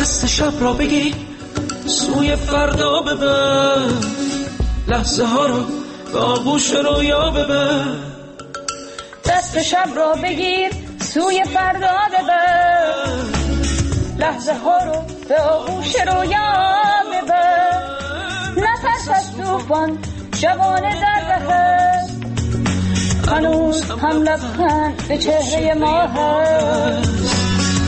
دست شب را بگیر سوی فردا ببر، لحظه ها رو به آغوش رویا ببر. دست شب را بگیر سوی فردا ببر، لحظه ها رو به آغوش رویا ببر. نفس از طوفان جوان در رهست، هنوز هم لبخند به چهره ما هست.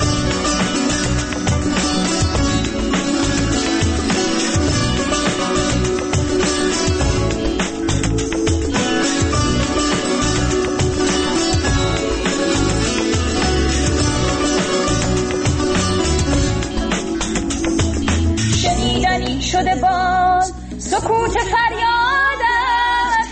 شنیدنی شده بال سکوت فریادت،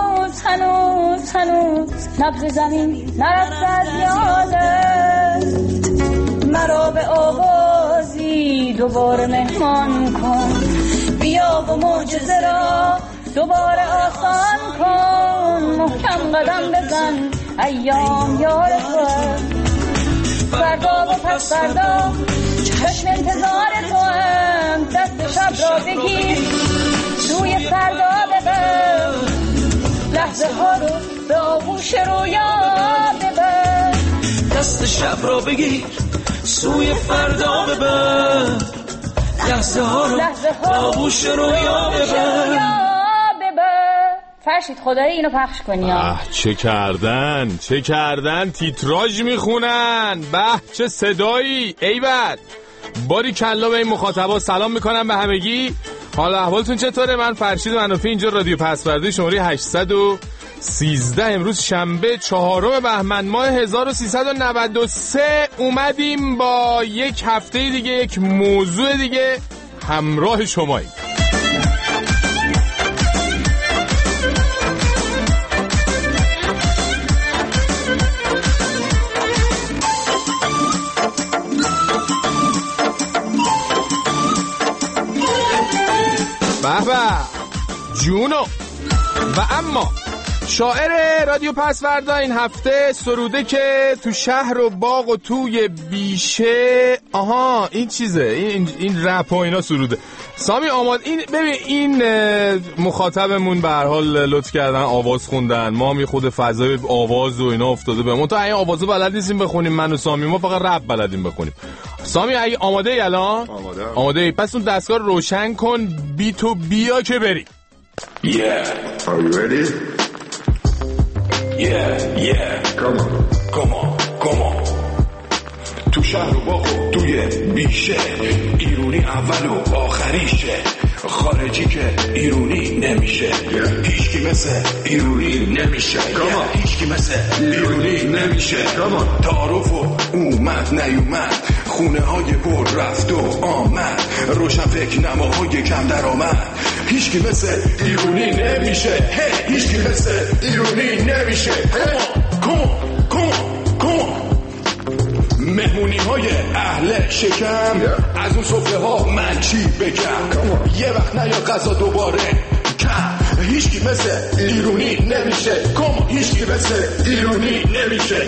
هنوز نبض زمین نرفت از یادت. مرا به آوازی دوباره مهمان کن، بیا و معجزه را دوباره آسان کن. محکم قدم بزن ایام یار تو، فردا و پس فردا چشم انتظار تو هم. دست شب را بگیر سوی فردا ببر، لحظه ها رو به آغوش رویا ببر. دست شب را بگیر سوی فردا ببر، لحظه ها رو به آغوش رویا ببر. فرشید خدایی اینو پخش کنی. چه کردن تیتراژ میخونن. به چه صدایی. ایول باری کلا به این مخاطبا سلام میکنم به همگی. حالا احوالتون چطوره؟ من فرشید منافی اینجا رادیو پسورده شماره 813. امروز شنبه 4 بهمن ماه 1393 اومدیم با یک هفته دیگه، یک موضوع دیگه همراه شماییم. بابا جونو. و اما شاعر رادیو پسوردا این هفته سروده که تو شهر و باغ و توی بیشه، این چیزه، این رپ و اینا سروده. سامی آماد این ببین این مخاطبمون به هر حال لطف کردن آواز خوندن، ما می خود فضای آواز و اینا افتاده بهمون، تا این آوازو بلد نیستیم بخونیم من و سامی، ما فقط رپ بلدیم بخونیم. سامی اگه آماده ای الان؟ آماده. پس اون دستگاه رو روشن کن، بیتو بیا که بریم. Yeah. Are you ready? Yeah. Come on. تو شهر و باغ توی بیشه، ایرونی اول و آخریشه، خارجی که ایرونی نمیشه. هیچکی مثل ایرونی نمیشه. هیچکی مثل ایرونی نمیشه. تعارف و اومد نیومد، خونه های پر رفت و آمد، روشن فکر نماهای کم در آمد. هیچکی مثل ایرونی نمیشه. هیچکی مثل ایرونی نمیشه. Come on. مهمونی های اهل شکم، از اون صفحه ها من چی بگم؟ یه وقت نیا غذا دوباره کم. هیچکی مثل ایرونی نمیشه. هیچکی مثل ایرونی نمیشه.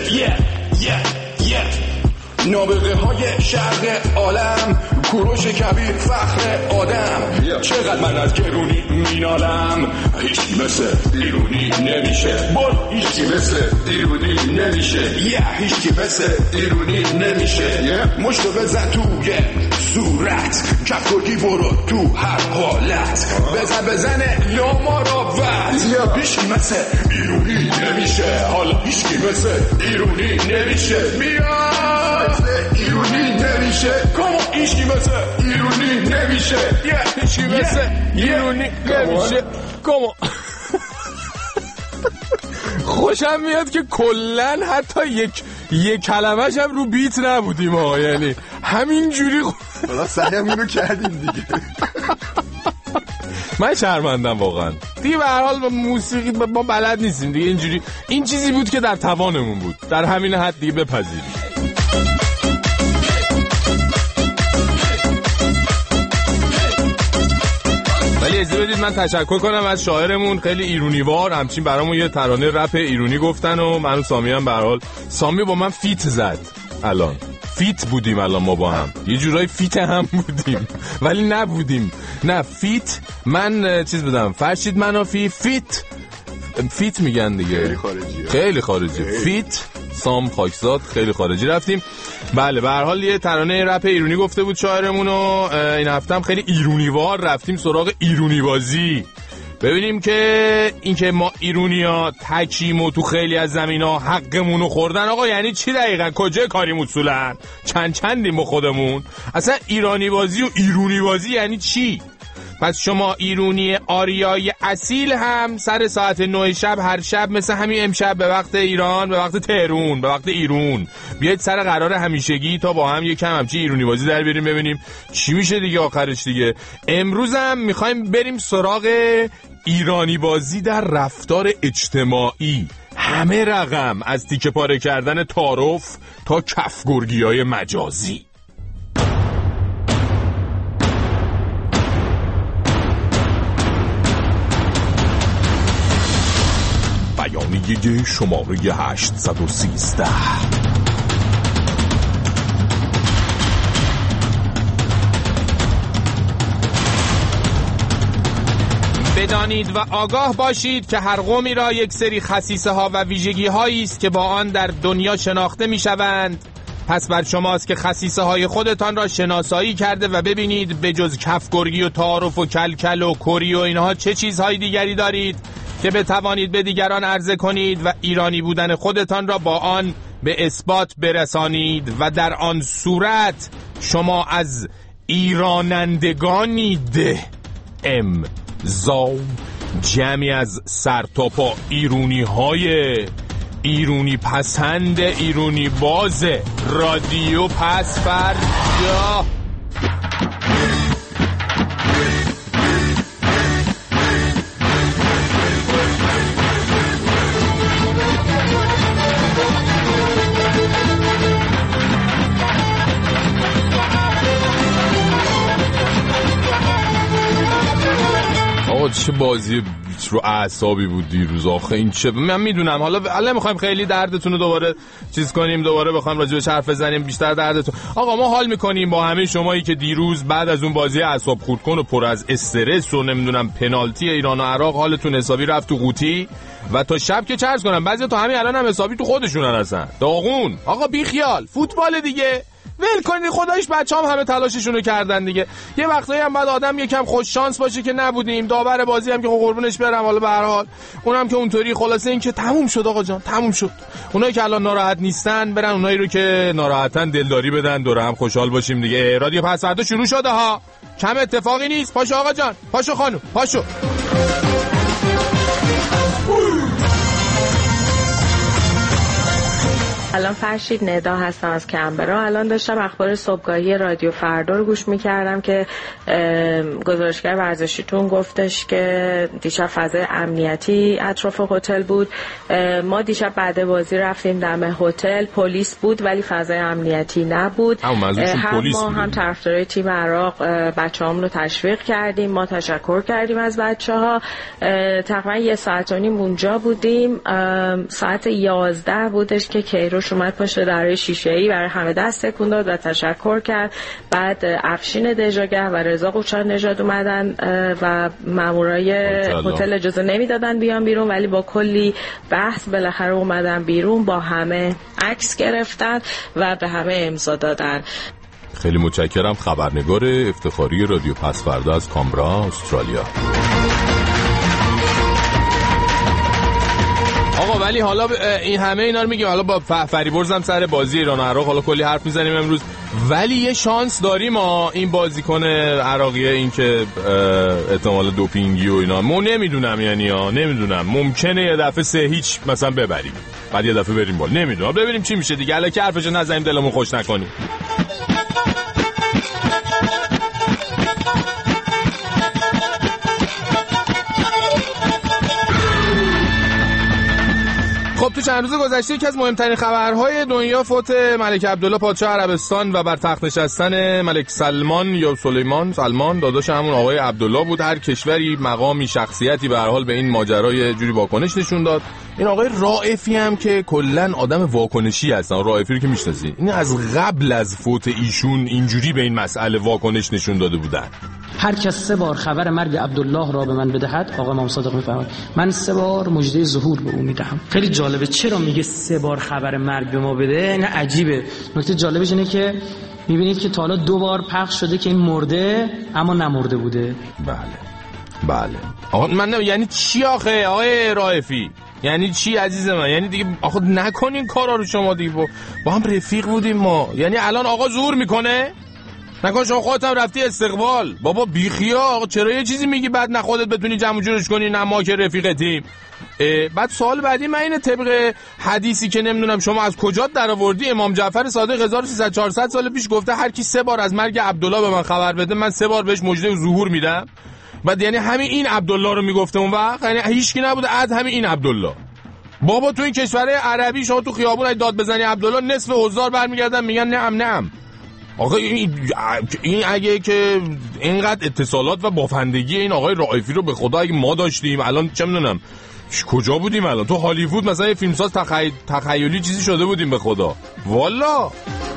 نابغه های شرق عالم، کوروش کبیر فخر آدم. چقدر من از گرونی مینالم، هیچکی مثل ایرونی نمیشه. هیچکی مثل ایرونی نمیشه. هیچکی مثل ایرونی نمیشه. مشتو بزن توی صورت، کفگرگی برو تو هر حالت، بزنه یا ما را وقت. هیچکی مثل ایرونی نمیشه. حالا هیچکی مثل ایرونی نمیشه. بیاد ایرونی نمیشه. هیچکی مثل ایرونی نمیشه. هیچکی مثل ایرونی نمیشه. خوشم میاد که کلن حتی یک کلمه‌ش هم رو بیت نبودیم ها، یعنی همین جوری حالا سعیم اینو کردیم دیگه. من شرمندم واقعا دیگه. به هر حال با موسیقی ما بلد نیستیم دیگه. اینجوری این چیزی بود که در توانمون بود، در همین حد دیگه بپذیریم. ولی اجازه بدید من تشکر کنم از شاعرمون، خیلی ایرونیوار همچین برامون یه ترانه رپ ایرونی گفتن و من و سامی هم به هر حال، سامی با من فیت زد الان فیت بودیم الان ما با هم، یه جورای فیت هم بودیم ولی نبودیم. نه فیت، من چیز بودم، فرشید منافی فیت میگن دیگه، خیلی خارجی. فیت سام خاکزاد، خیلی خارجی رفتیم. بله به هر حال یه ترانه رپ ایرونی گفته بود شاعرمون و این هفته هم خیلی ایرونیوار رفتیم سراغ ایرونی بازی. ببینیم که اینکه ما ایرونیا تکیم و تو خیلی از زمینا حقمونو خوردن آقا یعنی چی دقیقا؟ کجای کاریم اصولا؟ چندیم با خودمون؟ اصلا ایرانی بازی و ایرونی بازی یعنی چی؟ پس شما ایرونی آریای اصیل هم سر ساعت 9 شب هر شب مثل همین امشب به وقت ایران، به وقت تهران، به وقت ایرون بیاید سر قرار همیشگی تا با هم یکم همچی ایرونی بازی در بریم ببینیم چی میشه دیگه آخرش دیگه. امروز هم میخوایم بریم سراغ ایرانی بازی در رفتار اجتماعی، همه رقم، از تیکه پاره کردن تعارف تا کفگرگی‌های مجازی. بیانیه شماره 813. بدانید و آگاه باشید که هر قومی را یک سری خصیصه ها و ویژگی هایی است که با آن در دنیا شناخته می شوند. پس بر شماست که خصیصه های خودتان را شناسایی کرده و ببینید به جز کفگرگی و تعارف و کلکل و کری و اینها چه چیزهای دیگری دارید که بتوانید به دیگران عرضه کنید و ایرانی بودن خودتان را با آن به اثبات برسانید و در آن صورت شما از ایرانندگانید. امضا جمعی از سرتاپا ایرونی های ایرونی پسند، ایرونی باز رادیو پس‌فردا. چه بازی رو اعصابی بود دیروز آخه. این چه، من میدونم حالا میخوایم خیلی دردتون رو دوباره چیز کنیم، دوباره بخوایم راجع بهش حرف بزنیم بیشتر دردتون. آقا ما حال میکنیم با همه شمایی که دیروز بعد از اون بازی اعصاب خردکن و پر از استرس و نمیدونم پنالتی ایران و عراق حالتون حسابی رفت تو قوطی و تا شب که چرز کنم بعضی تا همین الان هم حسابی تو خودشونن هستن داغون. آقا بی خیال، فوتبال دیگه ول کنید خداییش، بچه‌ام همه تلاششونو کردن دیگه. یه وقتایی هم بعد آدم یکم خوش شانس باشه که نبودیم. داور بازی هم که قربونش برم، حالا به هر حال اونم که اونطوری. خلاصه این که تموم شد آقا جان، تموم شد. اونایی که الان ناراحت نیستن برن اونایی رو که ناراحتن دلداری بدن، دور هم خوشحال باشیم دیگه. رادیو پس‌فردا شروع شده ها، کم اتفاقی نیست. پاشو آقا جان، پاشو خانم، پاشو. الان فرشید ندا هستم از کمبرا. الان داشتم اخبار صبحگاهی رادیو فردا رو گوش می‌کردم که گزارشگر ورزشیتون گفتش که دیشب فضای امنیتی اطراف هتل بود. ما دیشب بعد بازی رفتیم دم هتل، پلیس بود ولی فضای امنیتی نبود. هم ما هم طرفدارای تیم عراق بچه‌هامون رو تشویق کردیم، ما تشکر کردیم از بچه‌ها. تقریبا 1.5 ساعت اونجا بودیم. ساعت 11 بودش که کیروش اومد پشت در شیشه‌ای برای همه دست تکون داد و تشکر کرد. بعد افشین دژاگر و رضا قوچان نژاد اومدن و مامورای هتل اجازه نمیدادن بیان بیرون، ولی با کلی بحث بالاخره اومدن بیرون، با همه عکس گرفتن و به همه امضا دادن. خیلی متشکرم. خبرنگار افتخاری رادیو پس‌فردا از کامبرا، استرالیا. آقا ولی حالا این همه اینا رو میگیم، حالا با فریبرزم سر بازی ایران و عراق حالا کلی حرف میزنیم امروز، ولی یه شانس داریم ما این بازیکن عراقیه این که احتمال دوپینگی و اینا، ما نمیدونم یعنی نمیدونم، ممکنه یه دفعه 3-0 مثلا ببریم بعد یه دفعه بریم بالا، نمیدونم، ببینیم چی میشه دیگه. الکی حرفشو نزنیم دلمون خوش نکنیم. خب تو چند روز گذشته یکی از مهمترین خبرهای دنیا فوت ملک عبدالله پادشاه عربستان و بر تخت نشستن ملک سلمان یا سلمان داداش همون آقای عبدالله بود. هر کشوری مقامی شخصیتی به هر حال به این ماجرا یه جوری واکنش نشون داد. این آقای رائفی هم که کلن آدم واکنشی هستن. رائفی رو که میشناسین، این از قبل از فوت ایشون اینجوری به این مسئله واکنش نشون داده بودن. هر کس 3 بار خبر مرگ عبدالله را به من بدهد، آقا امام صادق میفرماید من 3 بار مژده ظهور به او میدهم. خیلی جالبه چرا میگه 3 بار خبر مرگ به ما بده. این عجیبه. نکته جالبش اینه که میبینید که تا حالا 2 بار پخش شده که این مرده اما نمرده بوده. بله آقا من یعنی چی آخه آقای رائفی؟ یعنی چی عزیز من؟ یعنی دیگه آخه نکنین کارا رو شما دیگه. با هم رفیق بودیم ما. یعنی الان آقا ظهور میکنه؟ نکن شما خودت هم رفتی استقبال. بابا بیخیا آقا، چرا یه چیزی میگی بعد نه خودت بتونی جمع جورش کنی نه ما که رفیقتیم. بعد سوال بعدی من اینه، طبق حدیثی که نمیدونم شما از کجا در آوردی، امام جعفر صادق 1300 400 سال پیش گفته هر کی 3 بار از مرگ عبدالله به من خبر بده من 3 بار بهش مژده ظهور میدم. بعد یعنی همین این عبدالله رو میگفته اون وقت، یعنی هیچکی نبوده از همین این عبدالله. بابا تو این کشور عربی شما تو خیابون داد بزنی عبدالله نصف حضار برمیگردن میگن نعم. آقا این اگه که اینقدر اتصالات و بافندگی این آقای رائفی رو به خدا اگه ما داشتیم الان چه میدونم کجا بودیم الان؟ تو هالیوود مثلا یه فیلمساز تخیلی چیزی شده بودیم به خدا والا.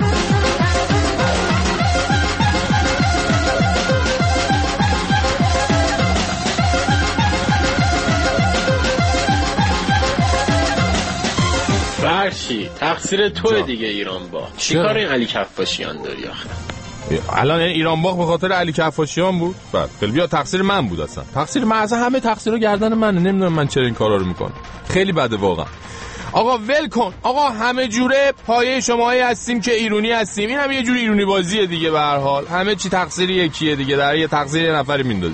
فرشی تقصیر توه دیگه ایران با. چی کار این علی کفاشیان داری آخه؟ الان ایران باغ به خاطر علی کفاشیان بود؟ بعد خیلی بیا تقصیر من بود اصلا. تقصیر من اصلا همه تقصیرها گردن منه. نمیدونم من چرا این کارا رو میکنم. خیلی بده واقعا. آقا ول کن. آقا همه جوره پایه شماهایی هستیم که ایرانی هستیم. این هم یه جوری ایرانی بازیه دیگه به هر حال. همه چی تقصیر یکیه دیگه. در یه تقصیر یه نفری میندازی.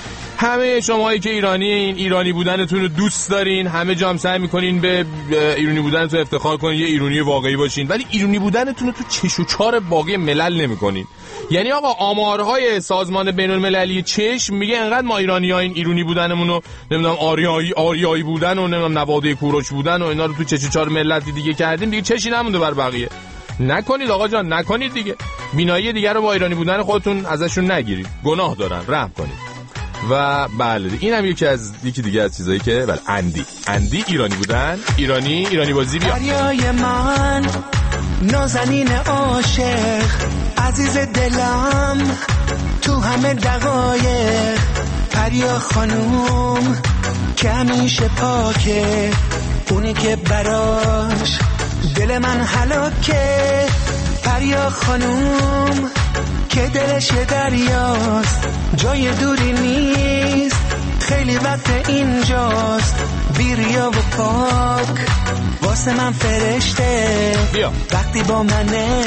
همه شماهایی که ایرانی بودنتون رو دوست دارین، همه جا هم سعی میکنین به ایرانی بودنتون افتخار کنین، یه ایرانی واقعی باشین، ولی ایرانی بودنتون رو تو چش و چار باقی ملل نمیکنین. یعنی آقا آمارهای سازمان بین المللی چشم میگه انقدر ما ایرانی‌ها این ایرانی بودنمون رو نمیدونم آریایی بودن و نمیدونم نواده کوروش بودن و اینا رو تو چش و چار ملتی دیگه کردیم، دیگه چشی نمونده بر بقیه. نکنید آقا جان، نکنید دیگه. بینایی دیگه رو با ایرانی بودن خودتون ازشون نگیرید. گناه دارن، رحم کنید. و بله این هم یکی دیگه از چیزایی که بله اندی ایرانی بودن، ایرانی بازی. بیا دریای من نازنین عاشق عزیز دلم تو همه دقایق، پریا خانوم که همیشه پاکه، اونی که براش دل من هلاکه، پریا خانوم که دلش دریاست، جای دوری نیست، خیلی وقت اینجاست، بیریا و پاک واسه من فرشته، وقتی با منه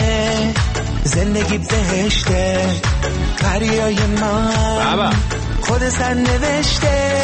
زندگی بهشته، پریای من خود سر نوشته،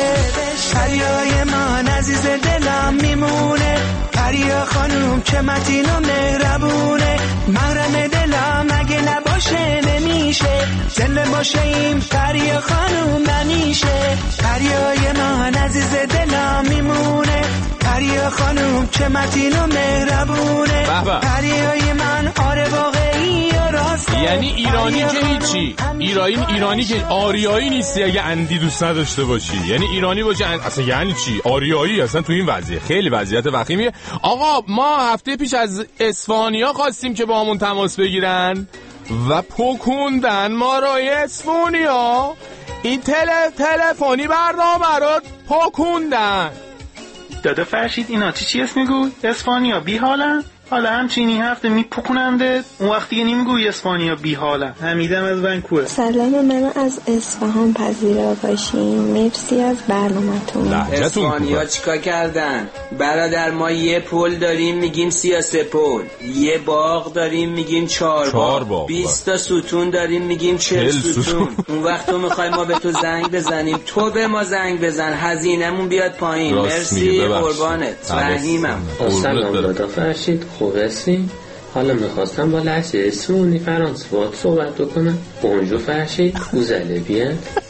پریای من عزیز دلم میمونه، پریا خانوم چه متین و مهربونه، محرم دلم اگه نباشه نمیشه، زنده باشه این پریا خانوم نمیشه، پریای من عزیز دلم میمونه، پریا خانوم چه متین و مهربونه، پریای من آره واقعی و راسته. یعنی ایرانی که هیچی، ایرانی که آریایی نیستی اگه اندی دوست نداشته باشی، یعنی ایرانی باشی اصلا یعنی چی؟ آریایی اصلا تو این وضعیه خیلی وضعیت وخیمیه. آقا ما هفته پیش از اصفهانیا خواستیم که با همون تماس بگیرن و پکوندن ما رو اصفهانیا، این تلفنی برات پکوندن. دادا فرشید اینا چی اسم میگو؟ اصفهانیا بی حالن؟ حالا همچینی هفته میپکوننده، اون وقتی که نمیگوی اسپانیا بی حاله. حمیدم از ونکوور. سلام، منو از اصفهان پذیرا باشین. مرسی از برنامه‌تون. اسپانیا چیکار کردن؟ برادر ما یه پل داریم میگیم 33 پل، یه باغ داریم میگیم 4 باغ، 20 تا ستون داریم میگیم 40 ستون. اون وقت تو میخوای ما به تو زنگ بزنیم، تو به ما زنگ بزن، هزینه‌مون بیاد پایین. مرسی قربانت. رحیمم. سلام دادا فرشید، خوب هستین؟ حالا میخواستم با لحظه اسمونی فرانسه باید صحبت بکنم. بونجو فرشید، خوزله بیان.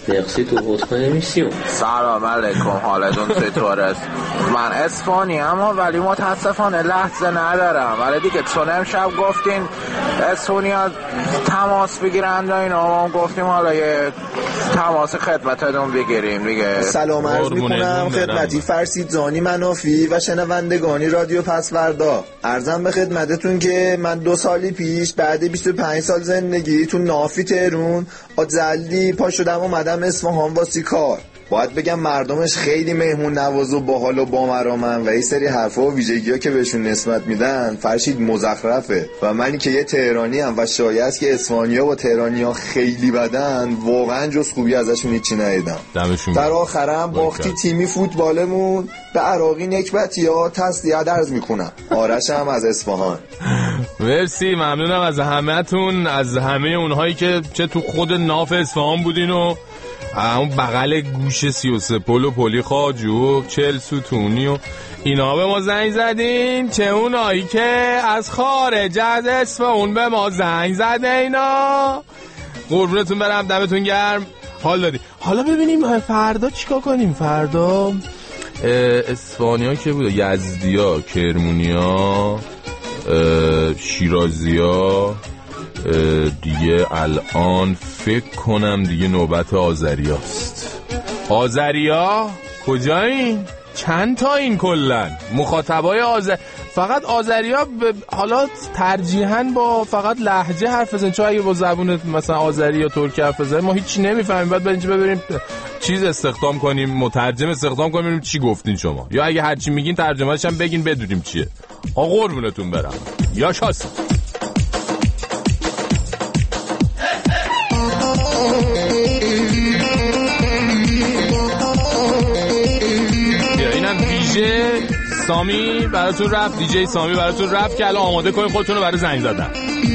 نقصی تو ودکای میسیون. سلام علیکم، حالتون چطور است؟ من اسپانی اما ولی متاسفانه لحظه ندارم، ولی دیگه چون امشب گفتین اسپانیا تماس بگیرند و اینا، ما گفتیم حالا یه تماس خدمتتون بگیریم دیگه. سلام عرض میکنم خدمتی فرسید زانی منافی و شنوندگانی رادیو پسوردا. عرضم به خدمتتون که من 2 سالی پیش بعد 25 سال زندگی تو نافی تهرون آجلی پا شدم اومدم اصفهان واسه کار. باید بگم مردمش خیلی مهمون نواز و باحال و بامرامن و این سری حرفا و ویژگی‌ها که بهشون نسبت میدن فرشید مزخرفه و منی که یه تهرانی ام و شایعه است که اصفهانی‌ها و تهرانی‌ها خیلی بدن، واقعا جز خوبی ازشون هیچی ندیدم. در آخرم باختی تیمی فوتبالمون به عراقی نکبتی‌ها تسلیت عرض میکنم. آرش هم از اصفهان. مرسی، ممنونم از همه‌تون، از همه اونهایی که چه تو خود ناف اصفهان بودین و اون بغل گوش 33 پل و پلی خواجو 40 ستونی و اینا به ما زنگ زدین، چه اونایی که از خارج از اصفهان به ما زنگ زده اینا. قربونتون برم، دمتون گرم، حال دادی. حالا ببینیم فردا چیکار کنیم. فردا اصفهانی‌ها که بود، یزدی‌ها، کرمونی‌ها، شیرازی‌ها، دیگه الان فکر کنم دیگه نوبت آذریاست. آذریا کجایین؟ چند تا این کلن مخاطبای فقط آذریا حالا ترجیحاً با فقط لهجه حرف بزنن، چون اگه با زبون مثلا آذری یا ترکی حرف بزنن ما هیچی نمیفهمیم، بعد اینجا ببریم چیز استخدام کنیم، مترجم استخدام کنیم ببینیم چی گفتین شما، یا اگه هر چی میگین ترجمه‌اش هم بگین بدونیم چیه. آقا قربونتون برم. یا شاس. سامی براتون رفت، دیجی سامی براتون رفت که الان آماده کنید خودتون رو برای زنگ زدن.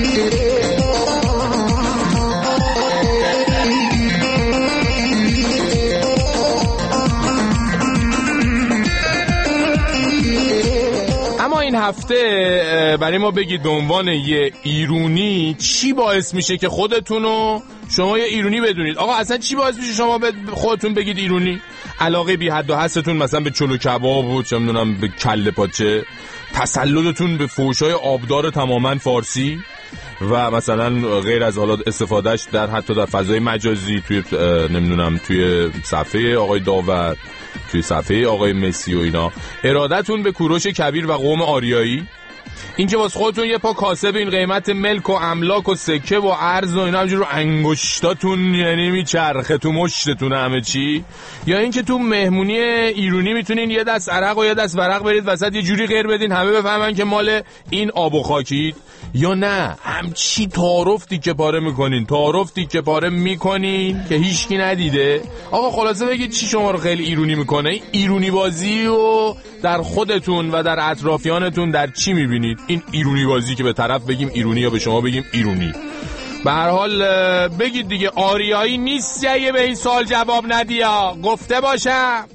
اما این هفته برای ما بگید به عنوان یه ایرونی چی باعث میشه که خودتونو شما یه ایرونی بدونید. آقا اصلا چی باعث میشه شما خودتون بگید ایرونی؟ علاقه بی حد و حدتون مثلا به چلو کباب و چه میدونم به کله پاچه، تسلطتون به فحشای آبدار تماما فارسی و مثلا غیر از حالا استفادهش در حتی در فضای مجازی، توی نمیدونم توی صفحه آقای داور، توی صفحه آقای مسی و اینا، ارادتون به کوروش کبیر و قوم آریایی، این که واسه خودتون یه پا کاسب این قیمت ملک و املاک و سکه و ارز و اینا همجور رو انگشتاتون یعنی میچرخه تو مشتتون همه چی، یا این که تو مهمونی ایرونی میتونین یه دست عرق و یه دست ورق برید وسط یه جوری غیر بدین همه بفهمن که مال این آب و خاکید، یا نه همچی تعارفتی که پاره میکنین، تعارفتی که پاره میکنین که هیچکی ندیده. آقا خلاصه بگید چی شما رو خیلی ایرونی میکنه؟ ایرونی بازی و در خودتون و در اطرافیانتون در چی میبینید؟ این ایرونی بازی که به طرف بگیم ایرونی یا به شما بگیم ایرونی. به هر حال بگید دیگه، آریایی نیست یا به این سوال جواب ندیا، گفته باشم.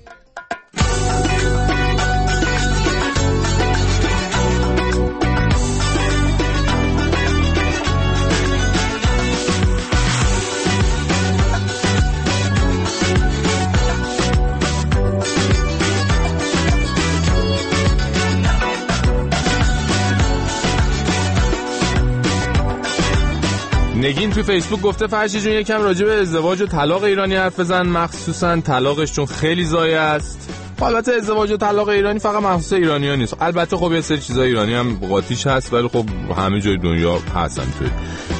نگین تو فیسبوک گفته فرشی جون یکم راجع به ازدواج و طلاق ایرانی حرف بزن، مخصوصا طلاقش چون خیلی ضایع است. البته ازدواج و طلاق ایرانی فقط مخصوص ایرانی‌ها نیست، البته خب یه سری چیزای ایرانی هم قاطیش هست، ولی خب همه جای دنیا هستن. توی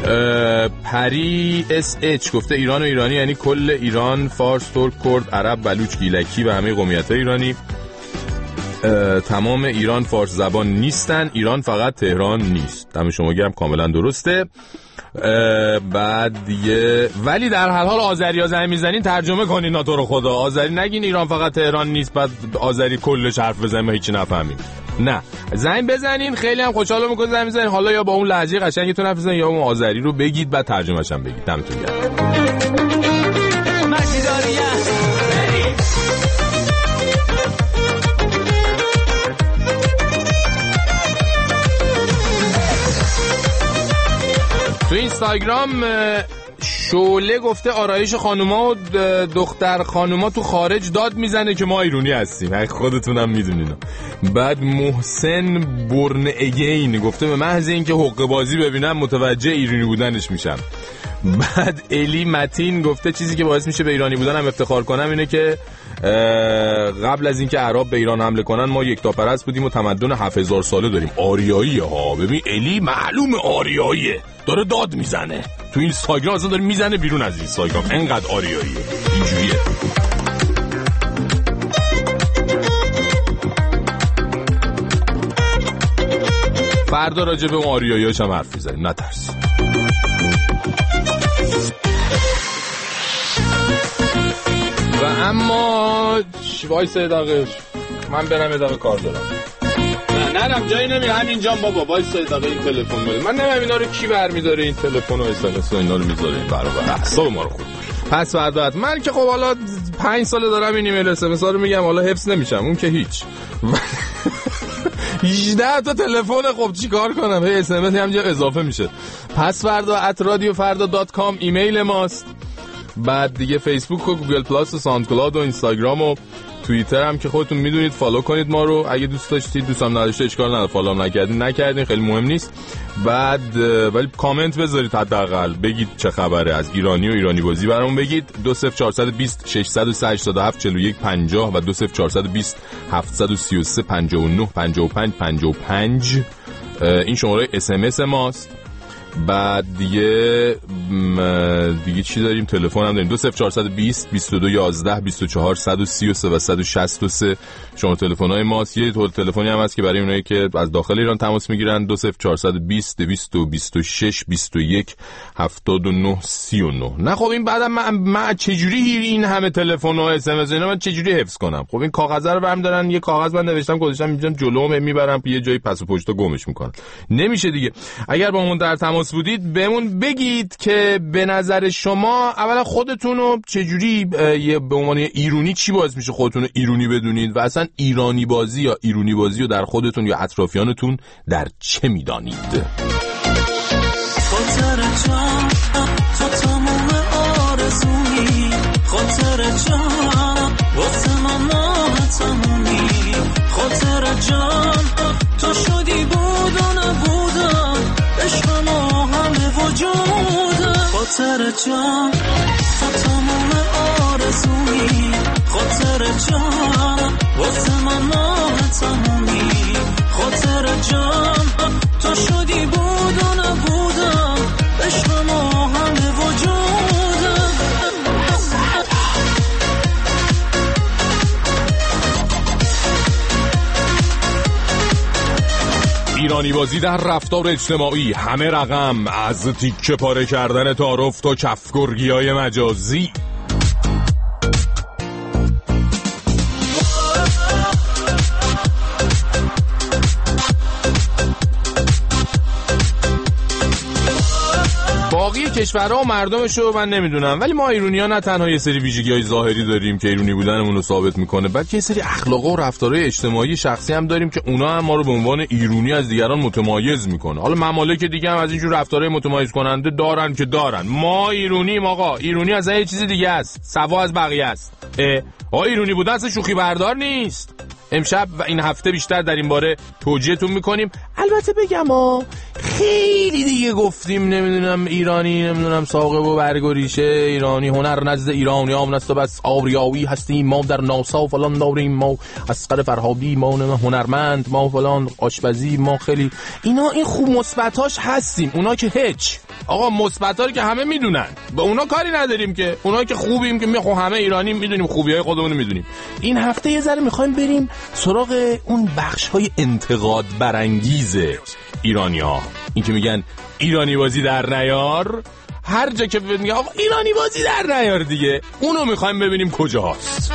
پری اس اچ گفته ایران و ایرانی یعنی کل ایران، فارس، ترک، کرد، عرب، بلوچ، گیلکی و همه قومیت‌های ایرانی. تمام ایران فارس زبان نیستن، ایران فقط تهران نیست. دم شما گرم، کاملا درسته. بعد دیگه ولی در هر حال آذری ها زنگ میزنین ترجمه کنین، نا تو رو خدا آذری نگین ایران فقط تهران نیست بعد آذری کلش حرف بزنین ما هیچی نفهمیم. نه، زنگ بزنین، خیلی هم خوشحال میکنه زنگ بزنین، حالا یا با اون لهجه قشنگتون حرف بزنین یا اون آذری رو بگید بعد ترجمه‌اش هم بگید. دمتون گرم. تو اینستاگرام شعله گفته آرایش خانوما و دختر خانوما تو خارج داد میزنه که ما ایرانی هستیم، خودتونم میدونین. بعد محسن برن اگین گفته به محض اینکه حقه بازی ببینم متوجه ایرانی بودنش میشم. بعد الی متین گفته چیزی که باعث میشه به ایرانی بودنم افتخار کنم اینه که قبل از اینکه عرب به ایران حمله کنن ما یکتاپرست بودیم و تمدن 7000 ساله داریم. آریاییه ها. ببین الی معلوم آریاییه، داره داد میزنه تو اینستاگرام، اصلا داره میزنه بیرون از اینستاگرام، انقدر آریاییه. اینجوریه. فردا راجع به اون آریایی‌هاش هم حرف می‌زنیم، نترس. و اما وایس دقیقه من برم ادامه کار دارم. نه نرم جایی نمی، همینجام بابا وایس دقیقه این تلفن بده. من نمیدونم اینا رو کی برمی‌داره، این تلفن و اسمس و اینا رو میذاره این برابر اعصاب ما رو خورد. پس فردا من که خب حالا 5 ساله دارم این ایمیل اسمس ها رو میگم، حالا حفظ نمیشم، اون که هیچ. 18 تا تلفن، خب چیکار کنم؟ هی اس ام اس همینجا اضافه میشه. پس فردا @radiofarda.com ایمیل ماست. بعد دیگه فیسبوک و گوگل پلاس و ساوند کلاود و اینستاگرام و توییتر هم که خودتون میدونید فالو کنید ما رو. اگه دوست داشتید، دوستم نداشته اشکال نداره، فالو نکردین خیلی مهم نیست. بعد ولی کامنت بذارید، حداقل بگید چه خبره، از ایرانی و ایرانی بازی برامون بگید. 20420 687 41 50 و 20420 733 59 55 55 این شماره اس ام اس ماست. بعد دیگه چی داریم؟ تلفن هم داریم 20420 22 11 24 133 و 163 شما تلفن‌های ماست. یه تلفنی هم هست که برای اونایی که از داخل ایران تماس میگیرن 20420 226 21 79 39. نه خب این بعدم من چجوری این همه تلفن و اس ام اس اینا من چجوری حفظ کنم؟ خب این کاغذا رو برام دارن، یه کاغذ من نوشتم گذاشتم اینجا جلوم، میبرم یه جایی پس و پشتا گمش میکنن، نمیشه دیگه. اگر با همون در تماس بودید بهمون بگید که به نظر شما اولا خودتونو چجوری به عنوان ایرانی چی باعث میشه خودتونو ایرانی بدونید و اصلا ایرانی بازی یا ایرانی بازی رو در خودتون یا اطرافیانتون در چه میدانید؟ خاطر جان تو تمام آرزویی، خاطر جان واسه من تمومی، خاطر جان تو شدی بود و نبودم، عشق ما همه وجودم، خاطر جان تو تمام آرزویی، خاطر جان واسه من تمومی، خاطر جان تو شدی بود و نبودم، عشق ما همه وجودم. ایرانی بازی در رفتار اجتماعی، همه رقم، از تیکه پاره کردن تعارف تا کفگرگی‌های مجازی. باقی کشورها و مردمشو من نمیدونم، ولی ما ایرانی‌ها نه تنها یه سری ویژگی‌های ظاهری داریم که ایرانی بودنمون رو ثابت میکنه، بلکه یه سری اخلاق و رفتارهای اجتماعی شخصی هم داریم که اونا هم ما رو به عنوان ایرانی از دیگران متمایز میکنه. حالا ممالک دیگه هم از اینجور رفتارهای متمایز کننده دارن که دارن. ما ایرانیم آقا، ایرانی از یه چیز دیگه است، سوا از بقیه است. ایرانی بودن اصلا شوخی بردار نیست. امشب و این هفته بیشتر در این باره توجیهتون میکنیم. البته بگم خیلی دیگه گفتیم، نمیدونم ایرانی، نمیدونم ساقه و برگ و ریشه، ایرانی هنر نزد ایرانی هم نست و بس آریایی هستیم ما، در ناسا فلان داریم ما، اصغر فرهادی ما، هنرمند ما، فلان آشپزی ما، خیلی اینا این خوب مثبتاش هستیم. اونا که هیچ آقا، مثبتا رو که همه میدونن، با اونا کاری نداریم که. اونا که خوبیم که همه ایرانی میدونیم، خوبیای خودمون رو میدونیم. این هفته یه ذره میخوایم بریم سراغ اون بخش‌های انتقاد برانگیز ایرانی‌ها، این که میگن ایرانی بازی در نیار. هر جا که میگن آقا ایرانی بازی در نیار دیگه، اونو میخوایم ببینیم کجاست.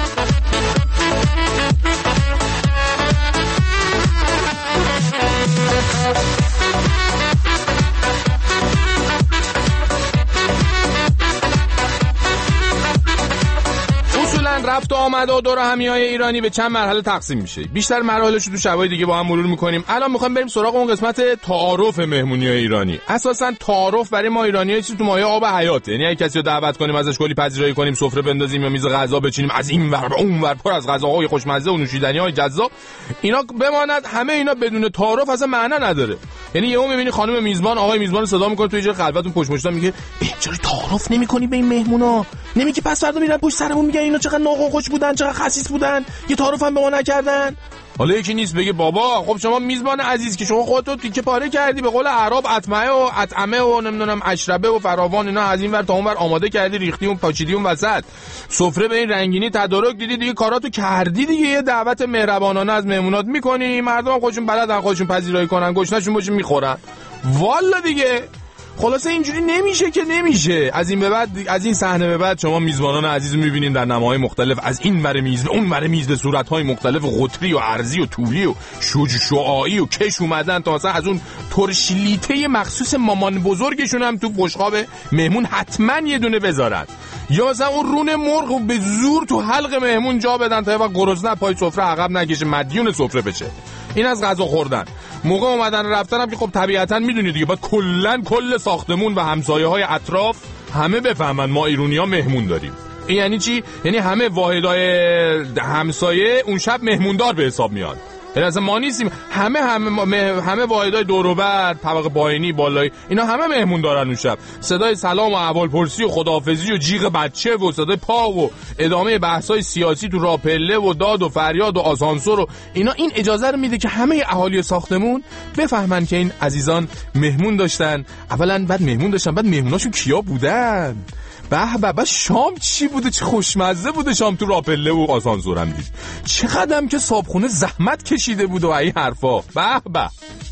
رفت و آمد و دور همیای ایرانی به چند مرحله تقسیم میشه. بیشتر مراحلش رو تو شبای دیگه با هم مرور میکنیم. الان میخوایم بریم سراغ اون قسمت تعارف مهمونیای ایرانی. اساسا تعارف برای ما ایرانی‌ها چیزی تو مایه آب حیاته. یعنی اگه کسی رو دعوت کنیم ازش کلی پذیرایی کنیم، سفره بندازیم یا میز غذا بچینیم، از این ور به اون ور پر از غذاهای خوشمزه و نوشیدنی‌های جذاب، اینا بماند، همه اینا بدون تعارف اصلا معنا نداره. یعنی یهو میبینی خانم میزبان آقای میزبان صدا میکنه تو یه خلوتون پشت مشتا میگه چرا تعارف نمی‌کنی به این مهمونا؟ نمیگی پس فردا میرن پشت سرمون میگن اینا چقدر ناخوش بودن، چقدر خسیس بودن، یه تعارف هم به ما نکردن. حالا یکی نیست بگه بابا خب شما میزبان عزیز که شما خودتو تیکه پاره کردی، به قول اعراب اطعمه و نمیدونم اشربه و فراوان اینا از این ور تا اون ور آماده کردی، ریختی اون پاچیدی اون وسط، سفره به این رنگینی تدارک دیدی، دیگه کاراتو کردی دیگه. یه دعوت مهربانانه از مهمونات میکنی، مردم خودشون بلدن خودشون پذیرایی کنن، گشنه‌شون باشه میخورن. والا دیگه خلاصه اینجوری نمیشه که نمیشه. از این به بعد، از این صحنه به بعد شما میزبانان عزیز میبینین در نماهای مختلف، از این ور میز به اون ور میز به صورت‌های مختلف، قطری و عرضی و طولی و شعاعی و کش اومدن تا مثلا از اون ترشلیته مخصوص مامان بزرگشون هم تو بشقاب مهمون حتما یه دونه بذارن، یا مثلا اون رون مرغ به زور تو حلق مهمون جا بدن تا یه وقت گرسنه پای سفره عقب نکشه، مدیون سفره بشه. این از غذا خوردن. موقع اومدن رفتن هم که خب طبیعتاً میدونید دیگه، باید کل ساختمون و همسایه‌های اطراف همه بفهمن ما ایرانی‌ها مهمون داریم. این یعنی چی؟ یعنی همه واحدهای همسایه اون شب مهموندار به حساب میاد. یعنی اصلا ما نیستیم، همه واحدهای دور و بر، طبقه پایینی، بالایی، اینا همه مهمون دارن اون شب. صدای سلام و احوالپرسی و خداحافظی و جیغ بچه و صدای پا و ادامه بحث‌های سیاسی تو راه پله و داد و فریاد و آسانسور و اینا، این اجازه رو میده که همه اهالی ساختمون بفهمن که این عزیزان مهمون داشتن. اولا بعد مهمون داشتن، بعد مهموناشون کیا بودن، به شام چی بوده، چه خوشمزه بوده شام تو راپله و آسانسورم دید، چقدرم که صابخونه زحمت کشیده بود و این حرفا. به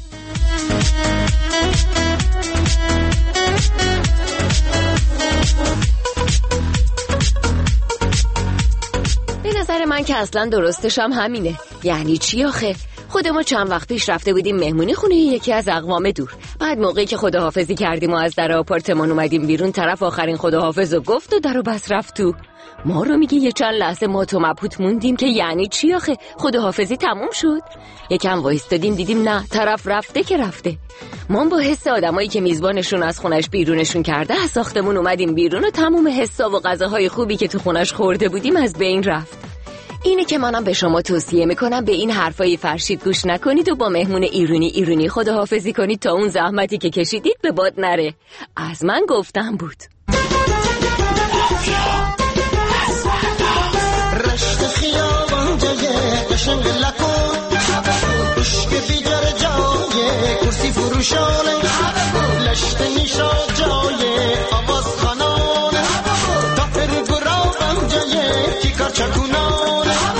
به نظر من که اصلا درستش هم همینه. یعنی چی آخه؟ خود ما چند وقت پیش رفته بودیم مهمونی خونه یکی از اقوام دور. بعد موقعی که خداحافظی کردیم و از در آپارتمان اومدیم بیرون، طرف آخرین خداحافظ رو گفت و درو بس رفت تو. ما رو میگه یه چند لحظه ما تو مبهوت موندیم که یعنی چی آخه؟ خداحافظی تموم شد؟ یکم وایستادیم دیدیم نه، طرف رفته که رفته. ما با حس آدمایی که میزبانشون از خونش بیرونشون کرده از ساختمون اومدیم بیرون و تموم حسا و غذاهای خوبی که تو خونش خورده بودیم از بین رفت. اینه که منم به شما توصیه میکنم به این حرفای فرشید گوش نکنید و با مهمون ایرونی خداحافظی کنید تا اون زحمتی که کشیدید به باد نره. از من گفتم بود. رشت خیابان جای قشنگ لکن، عشق بیجار جای کرسی فروشانه، لشت نیشا جای آواز خانانه، تا پرگرابم جای کیکار چکونانه.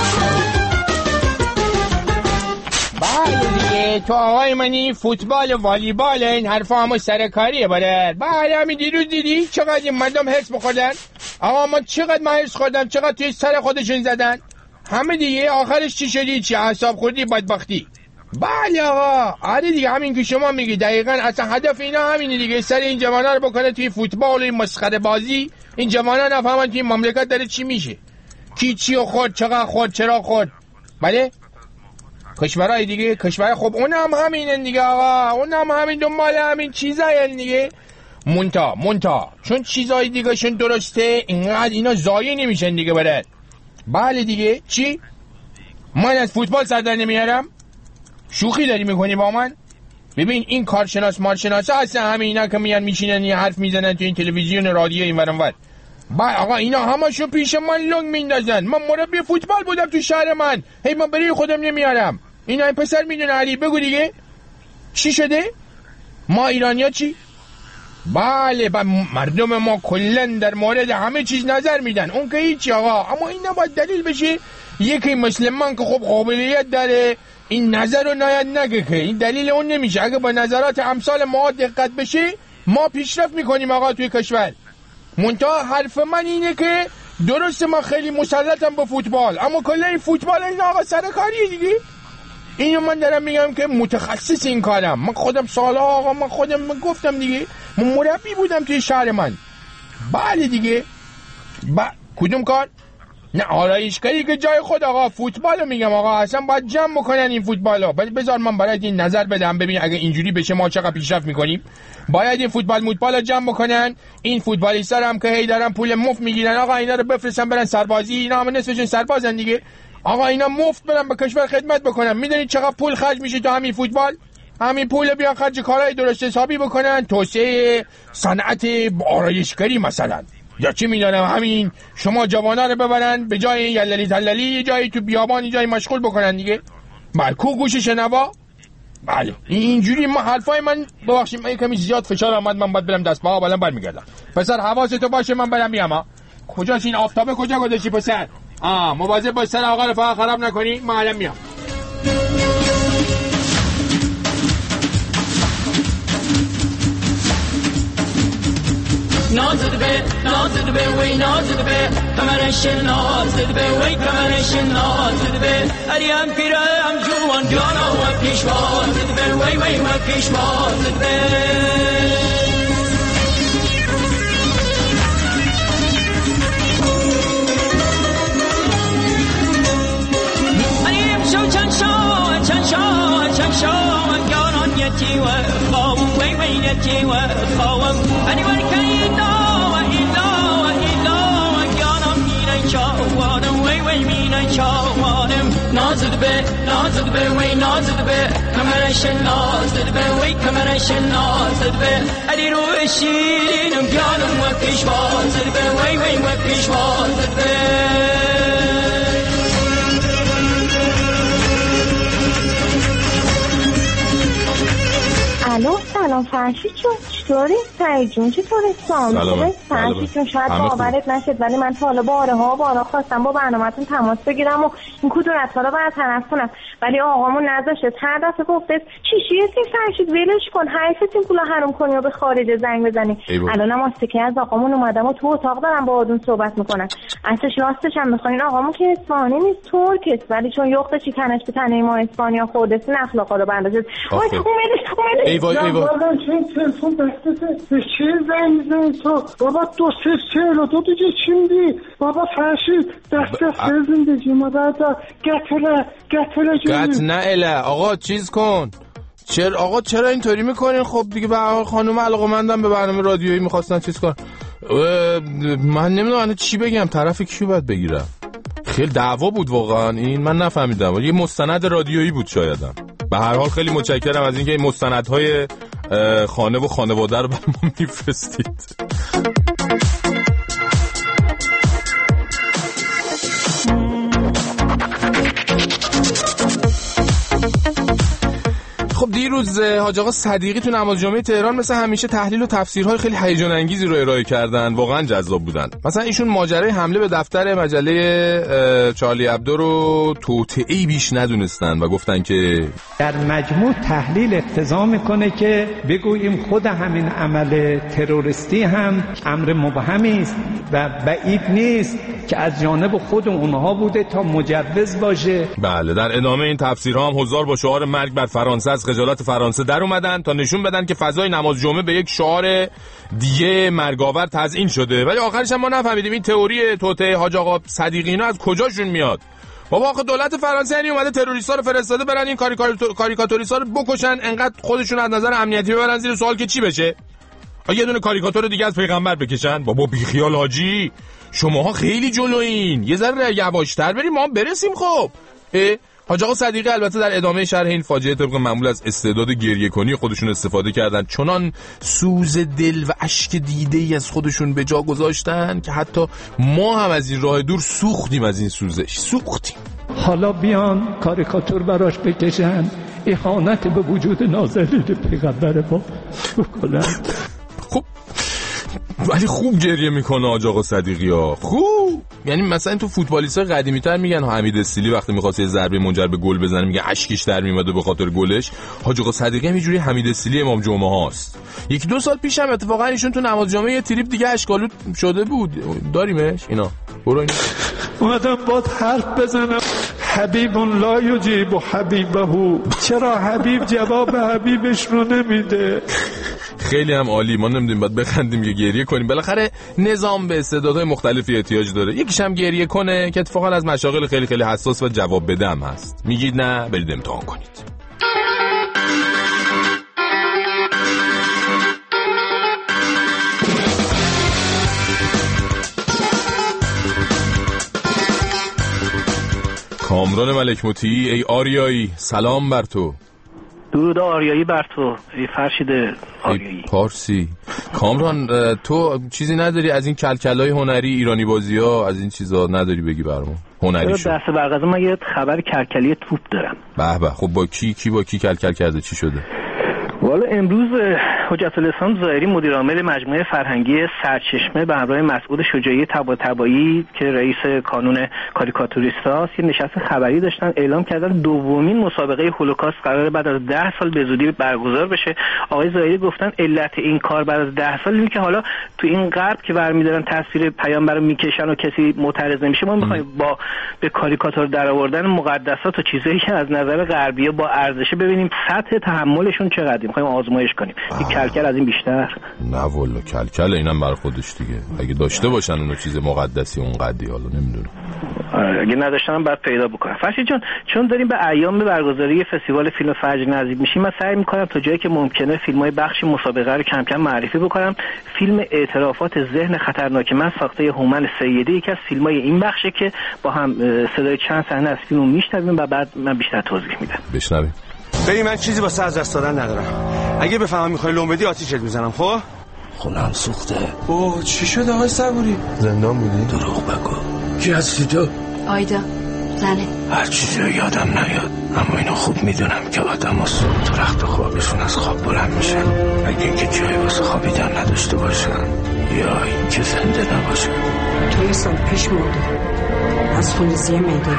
تو آقای منی فوتبال و والیبال این حرفا همه سرکاریه برد. بله همین دیروز دیدی چقدر این مردم حرص بخوردن. آقا ما چقدر من حرص خوردم، چقدر توی سر خودشون زدن. همه دیگه آخرش چی شدی؟ چی اعصاب خوردی، بدبختی. بله آقا، آره دیگه همین که شما میگی دقیقاً. اصلا هدف اینا همینه دیگه، سر این جوانا رو بکنه توی فوتبال و این مسخره بازی. این جوانا نفهمن توی مملکت داره چی میشه، کی چی خورد، چقدر خورد، چرا خورد. بله کشورهای دیگه، کشور خب اونم همینن دیگه آقا، اونم همین دنبال همین چیزای دیگه. مونتا چون چیزای دیگه شون درسته اینقدر اینا ضایع نمیشن دیگه برد. بله دیگه چی؟ من از فوتبال سر در نمیارم؟ شوخی داری میکنی با من؟ ببین این کارشناس مارشناسا اصلا همه اینا که میان میشینن یه حرف میزنن تو این تلویزیون رادیو این ورم ور. بله آقا اینا همشو پیش من لنگ میندازن. من مربی فوتبال بودم تو شهر من، هی من برای خودم نمیارم. اینا این پسر میدونه. علی بگو دیگه چی شده؟ ما ایرانیا چی؟ بله مردم ما کلن در مورد همه چیز نظر میدن، اون که هیچی آقا. اما این نباید دلیل بشه یکی مسلمان که خب قابلیت داره این نظر رو ناید نگه که این دلیل اون نمیشه. اگه با نظرات امثال ما دقت بشه ما پیشرفت میکنیم آقا توی کشور. منتها حرف من اینه که درسته من خیلی مسلطم به فوتبال، اما کلا این فوتبال این آقا سرکاریه دیگه. اینو من دارم میگم که متخصص این کارم. من خودم سالها آقا من گفتم دیگه، من مربی بودم توی شهر من. بله دیگه. کدوم کار؟ نه آرایشگری که جای خود آقا، فوتبالو میگم آقا، اصلا باید جمع بکنن این فوتبالو. بذار من برات این نظر بدم، ببین اگه اینجوری بشه ما چقدر پیشرفت میکنیم. باید این فوتبالو جمع بکنن. این فوتبالیستا هم که هی دارن پول مفت میگیرن آقا، اینا رو بفرستن برن سربازی، اینا هم نصفشون سربازن دیگه. آقا اینا مفت برن به کشور خدمت بکنن. میدونید چقدر پول خرج میشه تو همین فوتبال؟ همین پول بیان خرج کارهای درست حسابی بکنن، توسعه صنعت آرایشگری مثلا، یا چی میدونم همین شما جوانا رو ببرن به جای یللی تللی یه جایی تو بیابان جایی مشغول بکنن دیگه. بله کو گوش شنوا. بله اینجوری ما حرفای من ببخشید من کمی زیاد فشار اومد، من باید برم دست پاها بالا برمیگردم. پسر حواستو باشه من برم میام ها. کجاست این آفتابه کجا گذاشتی پسر؟ مواظب باش سر آقا رو فقط خراب نکنی، من الان میام. نازده وی نازده کمرش نازده وی کمرش نازده اریم پیرم جوان جانا و پیشواز ده وی و پیشواز ده اریم شو چند شو جانان یتی و خوام وی یتی و خوام انی ورکی نازد به وی نازد به کمرش نازد به وی کمرش نازد به علی رو شیرینم جانم و پیشوازد به وی و پیشوازد به. الو سلام فرشید جون، چطوری؟ سعید جون چطوری؟ سلام فرشید جون، شاید باورت نشد ولی من تا حالا بارها خواستم با برنامه‌تون تماس بگیرم و این کدورت‌ها رو برطرف کنم ولی آقامون نذاشت. هر دفعه گفته چیشیه فرشید ولش کن، حیفت این پولا حروم کنی و به خارج زنگ بزنی. الانم واسه از آقامون اومدم و تو اتاق دارم باهاتون صحبت میکنم. اصلش راستش هم میخواین آقامون که اصفهانی نیست ترکه، ولی چون یخت چیکنش به تنه ما اسپانیا خورده سین اخلاقا رو برداشت. وای اومدش وای چه تلفن دستته به چه زنگ میزنی تو بابا؟ 2-3-42 دیگه چی میدی بابا؟ فرشید دست زندگی ما دادا گتله گت نه اله آقا چیز کن. چرا اینطوری میکنین؟ خب دیگه به هر خانم علاقه‌مندم به برنامه رادیویی میخواستن چیز کن. من نمیدونم چی بگم، طرف کیو باید بگیرم. خیلی دعوا بود واقعا این، من نفهمیدم. یه مستند رادیویی بود شایدم. به هر حال خیلی متشکرم از اینکه این مستندهای خانه و خانواده رو برام میفرستید. خب دیروز حاج آقا صدیقی تو نماز جمعه تهران مثل همیشه تحلیل و تفسیرهای خیلی هیجان انگیزی رو ارائه کردن، واقعا جذاب بودن. مثلا ایشون ماجرای حمله به دفتر مجله چارلی ابدو رو توطئه‌ای بیش ندونستن و گفتن که در مجموع تحلیل اقتضا میکنه که بگوییم خود همین عمل تروریستی هم امر مبهمی است و بعید نیست که از جانب خود اونها بوده تا مجوز باشه. بله در ادامه این تفسیرها هم حضار با شعار مرگ بر فرانسه از خجالت فرانسه در اومدن تا نشون بدن که فضای نماز جمعه به یک شعار دیگه مرگاور تزیین شده. ولی آخرش هم ما نفهمیدیم این تئوری توطئه حاج آقا صدیقی اینا از کجاشون میاد. بابا آخه دولت فرانسه یعنی اومده تروریستا رو فرستاده برن این کاریکاتوریستا رو بکشن، انقدر خودشون از نظر امنیتی ببرن زیر سوال که چی بشه؟ یه دونه کاریکاتور دیگه از پیغمبر بکشن؟ بابا بیخیال حاجی، شماها خیلی جلوین، یه ذره یواشتر بریم ما برسیم. خب حاج آقا صدیقی البته در ادامه شرح این فاجعه طبق معمول از استعداد گریه کنی خودشون استفاده کردن، چنان سوز دل و اشک دیده‌ای از خودشون به جا گذاشتن که حتی ما هم از این راه دور سوختیم، از این سوزش سوختیم. حالا بیان کاریکاتور براش بکشن، اهانت به وجود نازنین پیغمبر ما بکنن. خب ولی خوب گریه میکنه حاج آقا صدیقی ها، خوب. یعنی مثلا تو فوتبالیست‌ها قدیمی‌تر میگن حمید استیلی وقتی می‌خواست یه ضربه منجر به گل بزنه میگه اشکش در میومد به خاطر گلش. حاج آقا صدیقی هم اینجوری حمید استیلی امام جمعه هاست. 1-2 سال پیش هم اتفاقا ایشون تو نماز جمعه یه تریپ دیگه اشکالو شده بود، داریمش اینا. برو این اومدم باد حرف بزنم. حبیب لا یجیب حبیبه، چرا حبیب جواب حبیبش رو نمیده؟ خیلی هم عالی. ما نمیدونیم باید بخندیم یا گریه کنیم. بالاخره نظام به استعدادهای مختلفی احتیاج داره. یکیش هم گریه کنه که اتفاقا از مشاغل خیلی خیلی حساس و جواب بده هم هست. میگید نه؟ برید امتحان کنید. کامران ملک مطیعی، ای آریایی، سلام بر تو. درود آریایی بر تو، ای فرشید آریایی. پارسی. کامران تو چیزی نداری از این کلکلای هنری ایرانی بازی ها، از این چیزا نداری بگی برامون؟ هنری شد. دست برقضا من یه خبر کلکلی توپ دارم. به به. خب با کی کلکل کرده؟ چی شده؟ والا امروز حجت الاسلام ظاهری مدیر عامل مجموعه فرهنگی سرچشمه به همراه مسعود شجاعی طباطبایی که رئیس کانون کاریکاتوریستاست یه نشست خبری داشتن. اعلام کردن دومین مسابقه هولوکاست قراره بعد از 10 سال به زودی برگزار بشه. آقای ظاهری گفتن علت این کار بعد از 10 سال اینه که حالا تو این غرب که برمی‌دارن تصویر پیامبر رو میکشن و کسی معترض نمیشه، ما می‌خوایم با به کاریکاتور درآوردن مقدسات و چیزایی که از نظر غربی‌ها با ارزشه ببینیم سطح تحملشون چقدره. می‌خوایم آزمایش کنیم. این کلکل از این بیشتر؟ نه والا کلکل اینم برای خودش دیگه. اگه داشته باشن اونو چیز مقدسی اونقدی، حالا نمیدونم. اگه نداشتن هم باید پیدا بکنم. فرشید جان، چون داریم به ایام برگزاری فستیوال فیلم فجر نزدیک میشیم، من سعی میکنم تا جایی که ممکنه فیلم‌های بخش مسابقه رو کم کم معرفی بکنم. فیلم اعترافات ذهن خطرناک من ساخته هومن سیدی یکی از فیلم‌های این بخشه که با هم صدای چند صحنه از فیلمو میشنویم و بعد من بیشتر توضیح میدم. بشنویم. ببین من چیزی واسه از دست دادن ندارم. اگه بفهمم میخوای لون بدی آتیشت میزنم. خب خونم سوخته. اوه چی شد آقای صبوری؟ زندان بودی؟ دروغ بگو. کی هستی تو؟ آیدا زنه. هر چیزی یادم نیاد، اما اینو خوب میدونم که آدم ها صبح تو رخت خوابشون از خواب بلند میشن اگه اینکه جایی واسه خوابیدن نداشته باشن یا اینکه زنده نباشن. تو یه سال پیش مرده از خونریزی معده.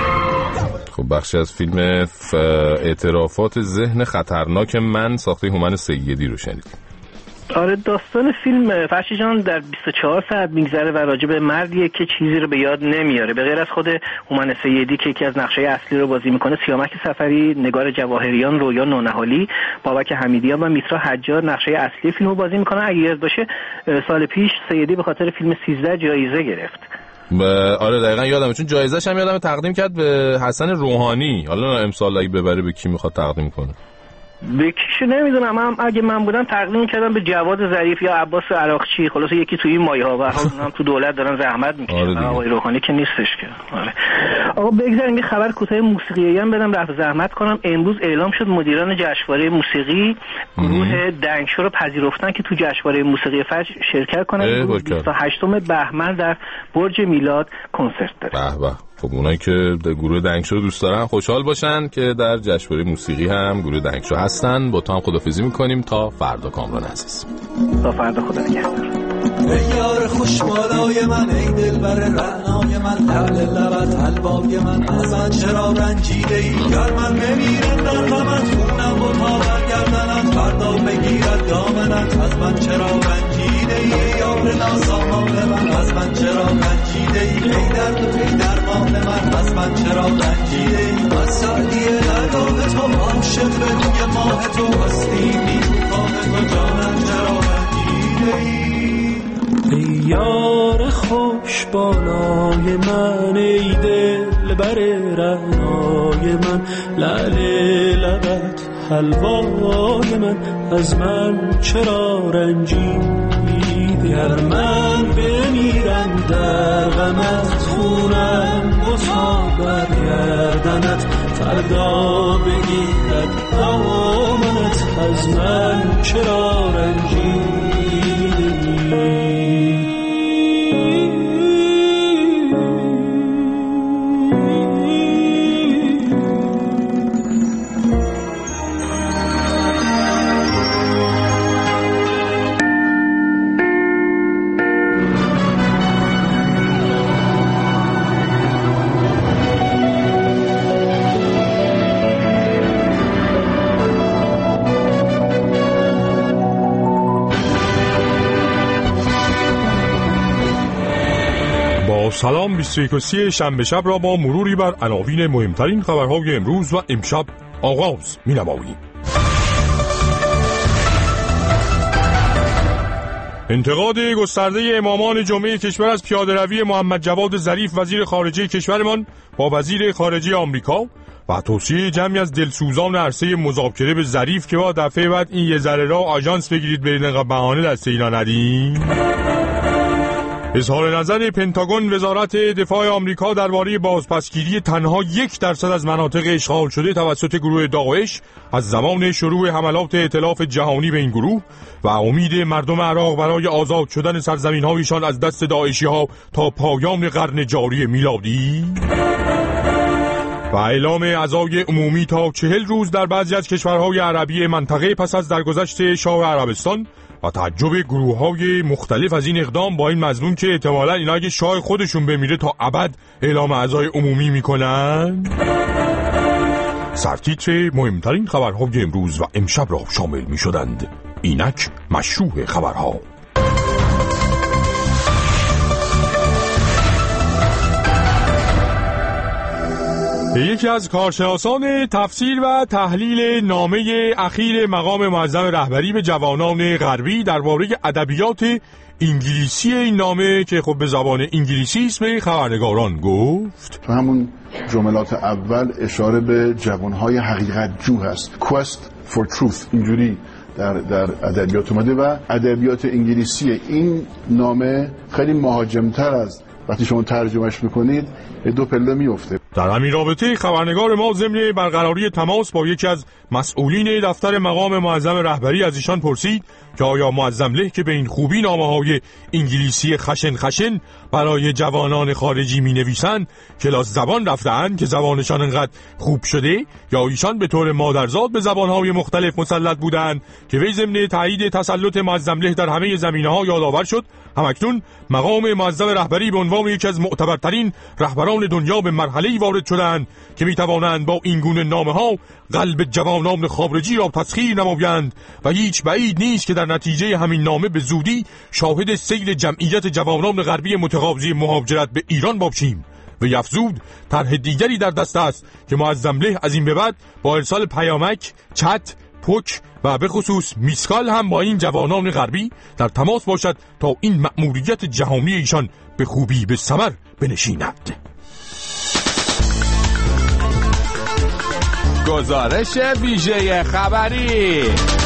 خب بخشی از فیلم اعترافات ذهن خطرناک من ساخته هومن سیدی رو شنیدیم. آره داستان فیلم فرشی جان در 24 ساعت میگذره و راجع به مردیه که چیزی رو به یاد نمیاره. به غیر از خود هومن سیدی که یکی از نقشه اصلی رو بازی میکنه، سیامک سفری، نگار جواهریان، رویا نونهالی، بابک حمیدیان و میترا حجار نقشه اصلی فیلم رو بازی میکنن. اگه یاد باشه سال پیش سیدی به خاطر فیلم 13 جایزه گرفت. آره دقیقاً یادمه، چون جایزه‌ش هم یادمه تقدیم کرد به حسن روحانی. حالا امسال اگه ببره به کی میخواد تقدیم کنه؟ به کیشو نمیدونم. هم اگه من بودم تقدیم کردم به جواد ظریف یا عباس عراقچی، خلاصه یکی توی این مایه‌ها. و هم تو دولت دارن زحمت میکشن. آقای روحانی که نیستش که. آره آقا بگذاریم یه خبر کوتاه موسیقیایی هم بدم، رفع زحمت کنم. امروز اعلام شد مدیران جشنواره موسیقی گروه دنگشو رو پذیرفتن که تو جشنواره موسیقی فجر شرکت کنن. 28 بهمن در برج میلاد کنسرت داره. به به. خب اونایی که گروه دنگشو دوست دارن خوشحال باشن که در جشنواره موسیقی هم گروه دنگشو هستن. با تو هم خدافظی میکنیم تا فردا کامران عزیز. تا فردا، خدا نگهدار. ای یار خوشبالای من، ای دلبر رعنای من، لعل لبت حلوای من، از من چرا رنجیده ای؟ گر من بمیرم در غمت، خونم و تا برگردنت، فردا بگیرد دامنت، از من چرا رنجیده ای؟ ای یار ناسامان من، از من چرا رنجیده ای؟ ای درد و ای درمان من، از من چرا رنجیده ای؟ از سعدی نگاه تو عاشق به روی ماه تو هستی، نیروگاه تو جانم چرا رنجیده ای؟ ای یار خوش بالای من، ای دل بر رعنای من، لعل لبت حلوای من، از من چرا رنجیدی؟ گر من بمیرم در غمت، خونم و تا برگردنت، فردا بگیرد دامنت، از من چرا رنجیدی؟ سلام 21 شنبه شب را با مروری بر عناوین مهمترین خبرهای امروز و امشب آغاز می‌نماییم. انتقاد گسترده امامان جمعه کشور از پیاده‌روی محمد جواد ظریف وزیر خارجه کشورمان با وزیر خارجه آمریکا و توصیه جمعی از دلسوزان عرصه مذاکره به ظریف که با دفعه بعد این یه ذره را آژانس بگیرید برید انقدر بهانه دست اینا ندین. اظهار نظر پنتاگون وزارت دفاع آمریکا درباره بازپسگیری تنها 1% از مناطق اشغال شده توسط گروه داعش از زمان شروع حملات ائتلاف جهانی به این گروه و امید مردم عراق برای آزاد شدن سرزمین‌هایشان از دست داعشی‌ها تا پایان قرن جاری میلادی. و اعلام عزای عمومی تا 40 روز در بعضی از کشورهای عربی منطقه پس از درگذشت شاه عربستان و تعجب گروه‌های مختلف از این اقدام با این مضمون که احتمالاً اینا اگه شاه خودشون بمیره تا ابد اعلام عزای عمومی میکنن. سرتیتر مهمترین خبرهای امروز و امشب را شامل میشدند. اینک مشروع خبرها. یکی از کارشناسان تفسیر و تحلیل نامه اخیر مقام معظم رهبری به جوانان غربی درباره ادبیات انگلیسی این نامه که خب به زبان انگلیسی است به خبرنگاران گفت. تو همون جملات اول اشاره به جوانهای حقیقت جو هست. Quest for Truth اینجوری در ادبیات اومده و ادبیات انگلیسی این نامه خیلی مهاجمتر از وقتی شما ترجمهش میکنید دو پله میفته. در همین رابطه خبرنگار ما ضمن برقراری تماس با یکی از مسئولین دفتر مقام معظم رهبری از ایشان پرسید که آیا معظم له که به این خوبی نامه‌های انگلیسی خشن برای جوانان خارجی می‌نویسند کلاس زبان رفته‌اند که زبانشان انقدر خوب شده یا ایشان به طور مادرزاد به زبان‌های مختلف مسلط بودند که وی ضمن تایید تسلط معظم له در همه زمینه‌ها یادآور شد. همکنون مقام معظم رهبری به عنوان یکی از معتبرترین رهبران دنیا به مرحله‌ای وارد شدند که می‌توانند با این گونه نامه‌ها قلب جوانان خارجی را تسخیر نمایند و هیچ بعید نیست که در نتیجه همین نامه به زودی شاهد سیل جمعیت جوانان غربی متقاضی مهاجرت به ایران باشیم. و افزود طرح دیگری در دست است که معظم له از این به بعد با ارسال پیامک، چت، پوک و به خصوص میسکال هم با این جوانان غربی در تماس باشد تا این مأموریت جهانی ایشان به خوبی به ثمر بنشیند. گزارش ویژه خبری.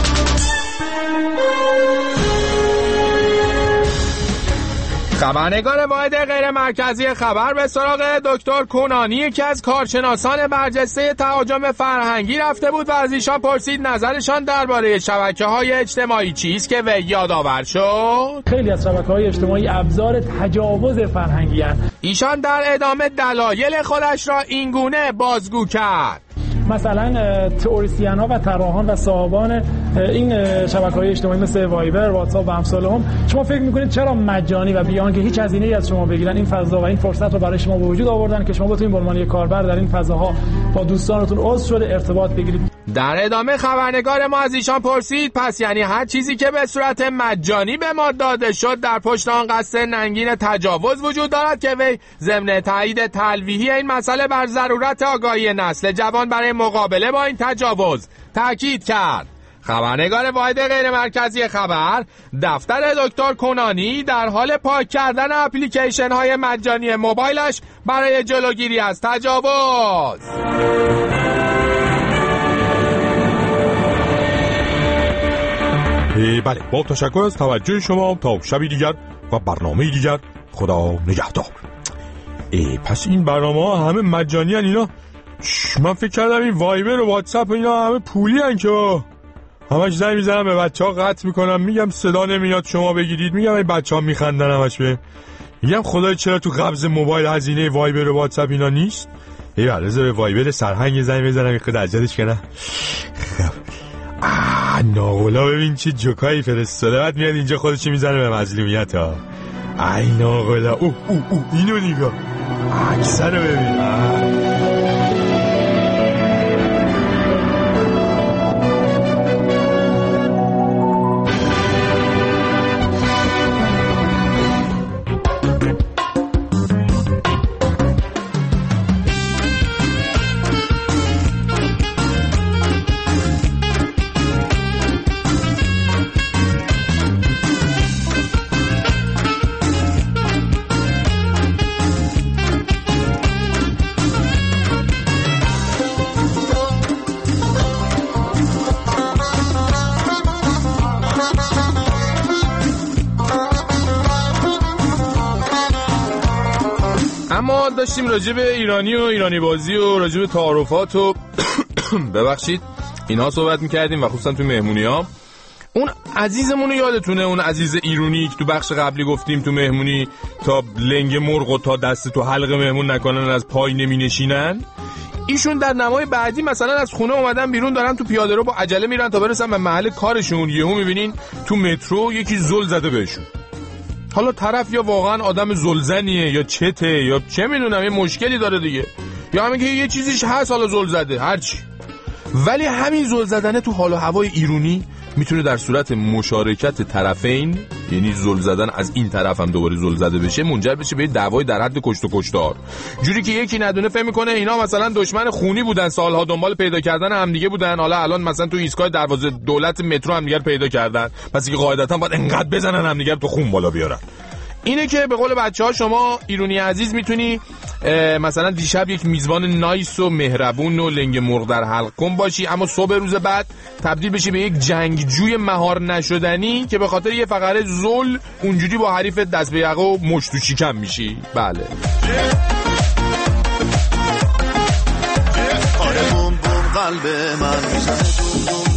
خبرنگار واحد غیر مرکزی خبر به سراغ دکتر کنانی یکی از کارشناسان برجسته تهاجم فرهنگی رفته بود و از ایشان پرسید نظرشان درباره شبکه‌های اجتماعی چیست که وی یادآور شد. خیلی از شبکه‌های اجتماعی ابزار تجاوز فرهنگی هستند. ایشان در ادامه دلایل خودش را اینگونه بازگو کرد. مثلا تئوریسین ها و طراحان و صاحبان این شبکه‌های اجتماعی مثل وایبر، واتساپ و امثال شما فکر می‌کنید چرا مجانی و بیان که هیچ هزینه‌ای از شما بگیرن این فضا و این فرصت رو برای شما به وجود آوردن که شما بتونید به عنوان یک کاربر در این فضاها با دوستانتون عضو شده ارتباط بگیرید. در ادامه خبرنگار ما از ایشان پرسید پس یعنی هر چیزی که به صورت مجانی به ما داده شد در پشت آن قصد ننگین تجاوز وجود دارد که وی ضمن تایید تلویحی این مسئله بر ضرورت آگاهی نسل جوان برای مقابله با این تجاوز تاکید کرد. خبرنگار واحد غیر مرکزی خبر دفتر دکتر کنانی در حال پاک کردن اپلیکیشن های مجانی موبایلش برای جلوگیری از تجاوز. بله، با تشکر از توجه شما تا شبی دیگر و برنامه دیگر. خدا نگهدار. پس این برنامه ها همه مجانی هن اینا. من فکر کردم این وایبر و واتساپ اینا همه پولی هن که همش زنگ میزنم به بچه ها قطع میکنم میگم صدا نمیاد شما بگیرید، میگم این بچه ها میخندن همش به میگم خدای چرا تو قبض موبایل هزینه وایبر و واتساپ اینا نیست. بذار به وایبر سرهنگ زنگ بزنم این خود اجازش کنم. ناغلا ببین چه جوکایی فرستاده بعد میاد اینجا خودش میزنه به مظلومیت ها. ای ناغلا اینو نگاه اکثر رو ببین. اما داشتیم راجع به ایرانی و ایرانی بازی و راجع به تعارفات و ببخشید اینا صحبت میکردیم و خصوصا تو مهمونی‌ها. اون عزیزمونو یادتونه، اون عزیز ایرونی که تو بخش قبلی گفتیم تو مهمونی تا لنگ مرغ و تا دست تو حلق مهمون نکنن از پای نمی نشینن، ایشون در نمای بعدی مثلا از خونه اومدن بیرون، دارن تو پیاده رو با عجله میرن تا برسن به محل کارشون، یهو میبینین تو مترو یکی زل زده بهشون. حالا طرف یا واقعا آدم زلزنیه یا چته یا چه میدونم یه مشکلی داره دیگه، یا همین که یه چیزیش هست حالا زل زده هرچی، ولی همین زل زدنه تو حال و هوای ایرونی میتونه در صورت مشارکت طرفین، یعنی زل زدن از این طرف هم دوباره زل زده بشه، منجر بشه به دعوای در حد کشت و کشتار، جوری که یکی ندونه فهم میکنه اینا مثلا دشمن خونی بودن، سالها دنبال پیدا کردن همدیگه بودن، حالا الان مثلا تو ایستگاه دروازه دولت مترو همدیگه پیدا کردن، پس دیگه قاعدتا باید انقدر بزنن همدیگه تو خون بالا بیارن. اینه که به قول بچه‌ها شما ایرونی عزیز میتونی مثلا دیشب یک میزبان نایس و مهربون و لنگ مرغ در حلق کن باشی، اما صبح روز بعد تبدیل بشی به یک جنگجوی مهار نشدنی که به خاطر یه فقره زل اونجوری با حریف دست به یقه و مشت و شکم میشی. بله آره بوم بوم قلب من میزنه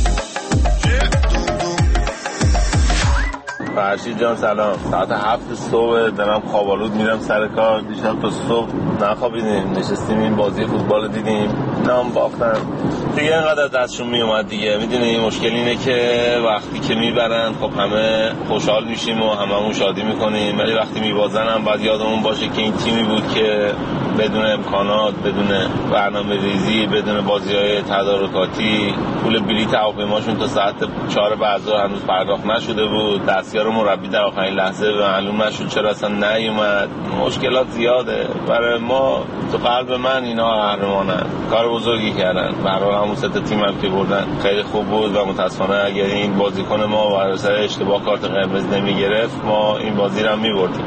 فرشید جان سلام. ساعت 7 صبح دارم خوابالود میرم سر کار. دیشب تا صبح نخوابیدیم، نشستیم این بازی فوتبال دیدیم، نام باختن دیگه، اینقدر دستشون میومد دیگه. میدونی مشکل اینه که وقتی که میبرن خب همه خوشحال میشیم و هممون شادی میکنیم، ولی وقتی میبازن هم باید یادمون باشه که این تیمی بود که بدون امکانات، بدون برنامه ریزی، بدون بازی‌های تدارکاتی، پول بلیط هواپیماشون تا ساعت 4 بعد هنوز پرداخت نشده بود. دستیار مربی در آخرین لحظه معلوم نشد چرا اصلا نیومد. مشکلات زیاده برای ما. تو قلب من اینا قهرمانن، کار بزرگی کردن. برای همون ست تیم هم که بردن خیلی خوب بود و متاسفانه اگر این بازیکن ما بر اثر اشتباه کارت قرمز نمیگرفت ما این بازی رو هم میبردیم.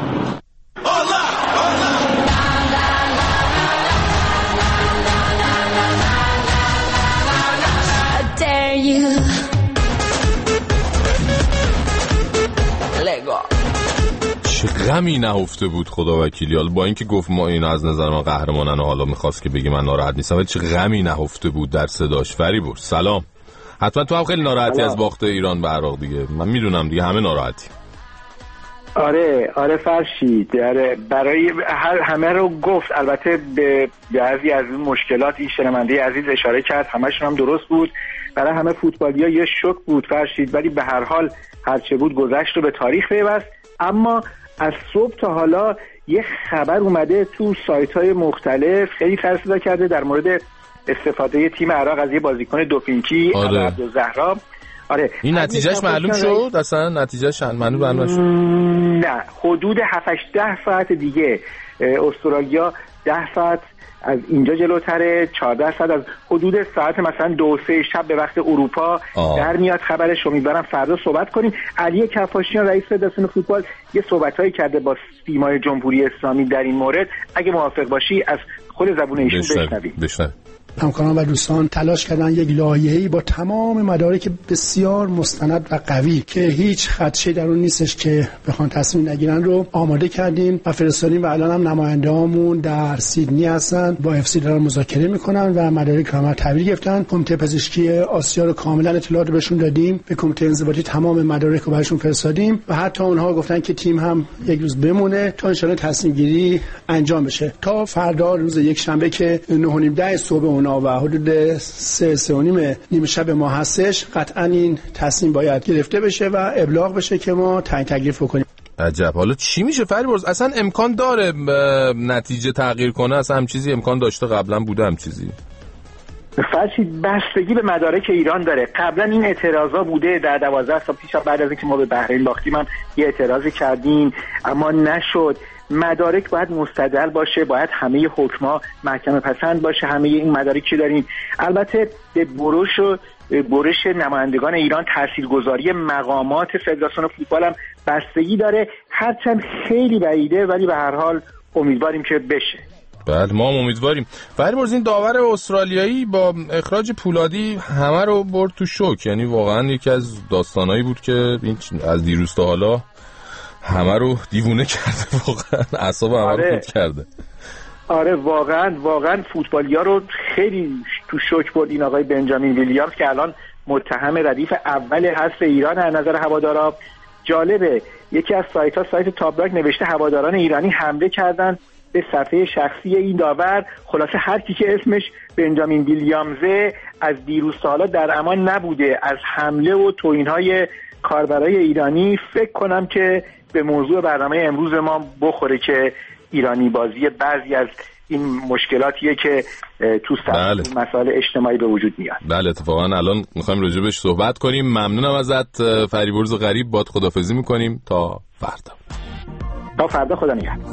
چه غمی نهفته بود خدا وکیلی. حالا با اینکه گفت ما این از نظر من قهرمانن و حالا میخواست که بگی من ناراحت نیستم، ولی چه غمی نهفته بود در صداش. فریبرز سلام. حتما تو هم خیلی ناراحتی از باخت ایران به عراق دیگه، من میدونم دیگه همه ناراحتی. آره فرشید، برای همه رو گفت. البته به بعضی از این مشکلات این شنونده عزیز اشاره کرد، همشون هم درست بود. برای همه فوتبالیا یه شوک بود فرشید، ولی به هر حال هرچه بود گذشت رو به تاریخ پیوست. اما از صبح تا حالا یه خبر اومده تو سایت‌های مختلف خیلی سر صدا کرده در مورد استفاده تیم عراق از یه بازیکن دوپینگی عبدالزهرا. آره این نتیجهش معلوم شد؟ اصلا نتیجهش معلوم نشد؟ نه، حدود 7-10 ساعت دیگه استرالیا 10 ساعت از اینجا جلوتره، 14 ساعت از حدود ساعت مثلا 2-3 شب به وقت اروپا در میاد خبرش. امیدوارم فردا صحبت کنیم. علی کفاشیان رئیس فدراسیون فوتبال یه صحبتایی کرده با سیمای جمهوری اسلامی در این مورد. اگه موافق باشی از خود زبون ایشون بشنویم. همکاران و دوستان تلاش کردن یک لایحه‌ای با تمام مدارک بسیار مستند و قوی که هیچ خدشه در اون نیستش که بخوان تصمیم نگیرن رو آماده کردیم و فرستادیم و الان هم نماینده‌هامون در سیدنی هستن، با اف سی دارن مذاکره میکنن و مدارک رو هم تحویل گرفتن. کمیته پزشکی آسیا رو کاملا اطلاعات بهشون دادیم، به کمیته انضباطی تمام مدارک رو براشون فرستادیم و حتی اونها گفتن که تیم هم یک روز بمونه تا ان شاءالله تصمیم گیری انجام بشه. تا فردا روز یک شنبه که 9:30 صبح و حدود 3:30 نیم شب ما هستش، قطعا این تصمیم باید گرفته بشه و ابلاغ بشه که ما تعیین تکلیف کنیم. عجب. حالا چی میشه فریبرز؟ اصلا امکان داره نتیجه تغییر کنه؟ اصلا هم چیزی امکان داشته؟ قبلا بوده هم چیزی؟ فرشید بستگی به مدارک ایران داره. قبلا این اعتراضا بوده در 12 سال پیش بعد از اینکه ما به بحرین باختیم هم یه اعتراضی کردیم اما نشد. مدارک باید مستدل باشه، باید همه حکما محکمه پسند باشه، همه این مدارکی داریم. البته به برش نمایندگان ایران تاثیرگذاری مقامات فدراسیون فوتبال هم بستگی داره، هرچند خیلی بعیده، ولی به هر حال امیدواریم که بشه. بعد ما هم امیدواریم. فریبرز این داور استرالیایی با اخراج پولادی همه رو برد تو شوک، یعنی واقعا یکی از داستانایی بود که از دیروز تا حالا همه رو دیوونه کرده، واقعا اعصاب همه رو خورد کرده. آره واقعا فوتبالیا رو خیلی تو شوک برد این آقای بنجامین ویلیامز که الان متهم ردیف اول حذف ایران از نظر هوادارا. جالبه یکی از سایت تابلاک نوشته هواداران ایرانی حمله کردن به صفحه شخصی این داور. خلاصه هر کی که اسمش بنجامین ویلیامزه از دیروز سالا در امان نبوده از حمله و توهین‌های کاربرای ایرانی. فکر کنم که به موضوع برنامه امروز ما بخوره که ایرانی بازی بعضی از این مشکلاتیه که تو مسائل اجتماعی به وجود میاد. بله اتفاقا الان میخوایم راجع بهش صحبت کنیم. ممنونم ازت فریبرز غریب. باد خداحافظی میکنیم تا فردا. خدا نگهدار.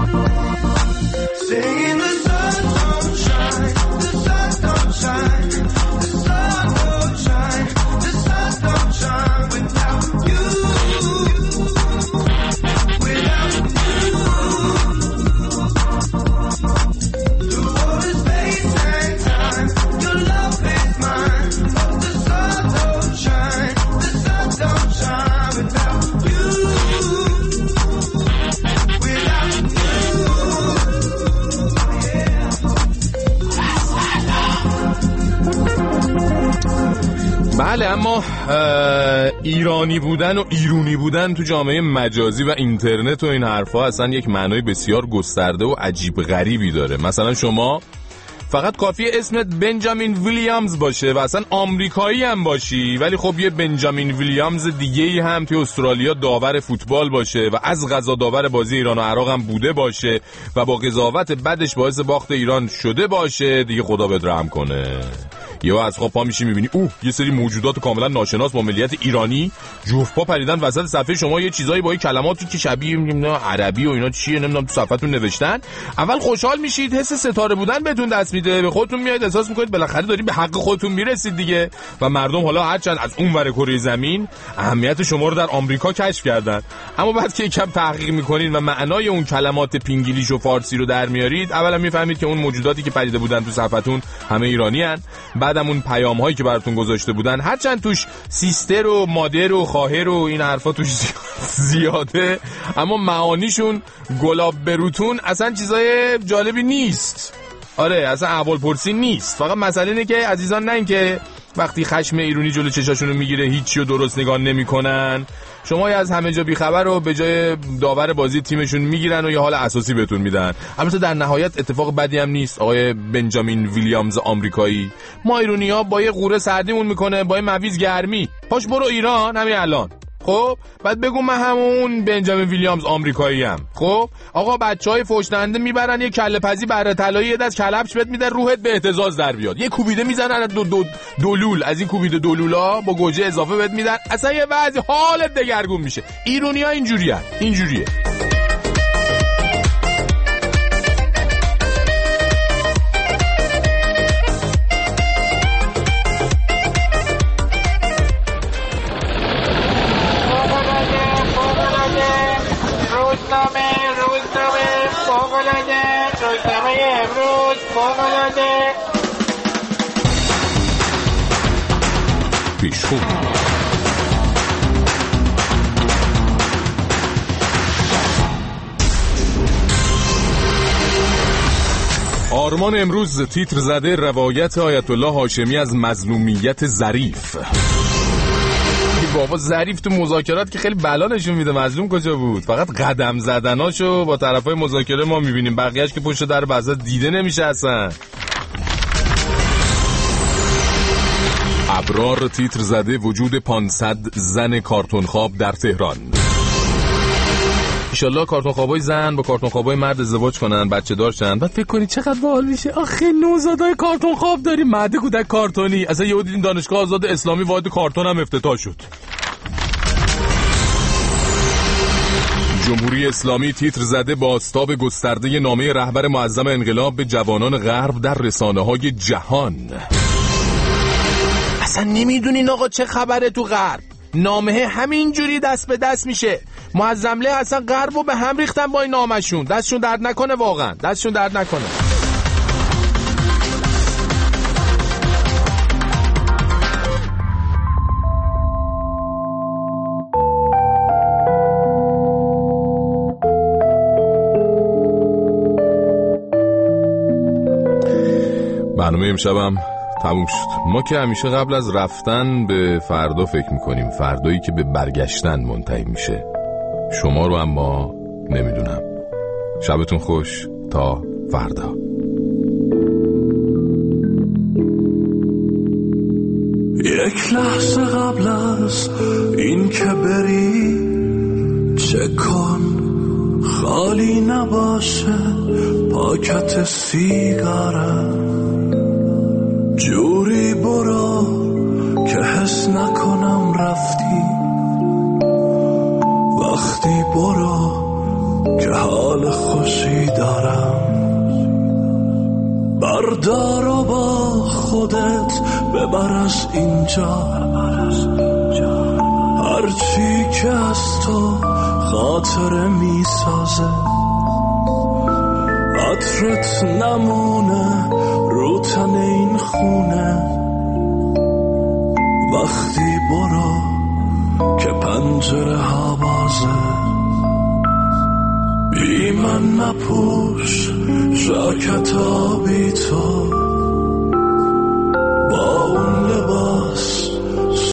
بله اما ایرانی بودن و ایرونی بودن تو جامعه مجازی و اینترنت و این حرفا اصلا یک معنای بسیار گسترده و عجیب غریبی داره. مثلا شما فقط کافیه اسمت بنجامین ویلیامز باشه و اصلا آمریکایی هم باشی ولی خب یه بنجامین ویلیامز دیگه‌ای هم توی استرالیا داور فوتبال باشه و از قضا داور بازی ایران و عراق هم بوده باشه و با قضاوت بدش باعث باخت ایران شده باشه. دیگه خدا بهت رحم کنه. یا از خواب پا میشی میبینی یه سری موجودات کاملا ناشناس با ملیت ایرانی جفت پا پریدن وسط صفحه شما، یه چیزایی با کلماتی که شبیه عربی و اینا چیه نمیدونم تو صفحتون نوشتن. اول خوشحال میشید، حس ستاره بودن بهتون دست میده، به خودتون میاد احساس میکنید بالاخره دارید به حق خودتون میرسید دیگه. و مردم حالا هرچند از اون ور کره زمین اهمیت شما رو در آمریکا کشف کردن، اما بعد که یکم تحقیق میکنید و معنای اون کلمات پینگلیش و فارسی رو در میارید، اولا میفهمید که اون موجوداتی که پریده بودن تو صفحتون همه ایرانی ان. بعدم اون پیام هایی که براتون گذاشته بودن هرچند توش سیستر و مادر و خواهر و این حرفا توش زیاده، اما معانیشون گلاب بروتون اصلا چیزای جالبی نیست. آره اصلا احوال پرسی نیست. فقط مسئله اینه که عزیزان نه اینکه وقتی خشم ایرانی جلو چشاشونو میگیره هیچی رو درست نگاه نمیکنن، شما از همه جا بیخبر رو به جای داور بازی تیمشون میگیرن و یه حال اساسی بهتون میدن. البته در نهایت اتفاق بدی هم نیست. آقای بنجامین ویلیامز آمریکایی، ما ایرانی‌ها با یه قوره سردیمون میکنه، با یه مویز گرمی، پاش برو ایران همین الان. خب بعد بگو من همون بنجامین ویلیامز آمریکایی ام. خب آقا بچهای فوشنده میبرن یه کله پزی بره طلایی یه دست کلبش بهت میدن روحت به احتزاز در بیاد، یه کوبیده میزنن دولول از این کوبیده دولولا با گوجه اضافه بهت میدن، اصلا یه وضع حالت دگرگون میشه. ایرانی‌ها اینجوریه. روزنامه امروز فوق‌العاده پیشخو. آرمان امروز تیتر زده روایت آیت الله هاشمی از مظلومیت ظریف. بابا ظریف تو مذاکرات که خیلی بلا نشون میده، مظلوم کجا بود؟ فقط قدم زدناشو با طرفای مذاکره ما میبینیم، بقیه‌اش که پشت در بعضا دیده نمیشه اصلا. ابرار تیتر زده وجود 500 زن کارتون خواب در تهران. انشالله کارتون خوابای زن با کارتون خوابای مرد ازدواج کنن، بچه دار شن، بعد فکر کنید چقدر باحال میشه. آخه نوزادای کارتون خواب داریم، مهد کودک کارتونی. اصلا یهو دیدیم دانشگاه آزاد اسلامی واحد کارتون هم افتتاح شد. جمهوری اسلامی تیتر زده بازتاب گسترده نامه رهبر معظم انقلاب به جوانان غرب در رسانه‌های جهان. اصلا نمیدونین آقا چه خبره تو غرب؟ نامه همینجوری دست به دست میشه. معظمله اصلا غرب رو به هم ریختن با این نامشون. دستشون درد نکنه، واقعا دستشون درد نکنه. برنامه امشبم تموم شد. ما که همیشه قبل از رفتن به فردا فکر میکنیم، فردایی که به برگشتن منتهی میشه. شما رو اما نمیدونم. شبتون خوش تا فردا. یک لحظه قبل از این که بری چک کن خالی نباشه پاکت سیگارم، جوری برو که حس نکنم رفتی، وقتی برو که حال خوشی دارم. بردار و با خودت ببر از اینجا هرچی که از تو خاطره می سازه، عطرت نمونه رو تن این خونه، وقتی برو که پنجره ها بازه. بی من نپوش ژاکت آبی تو،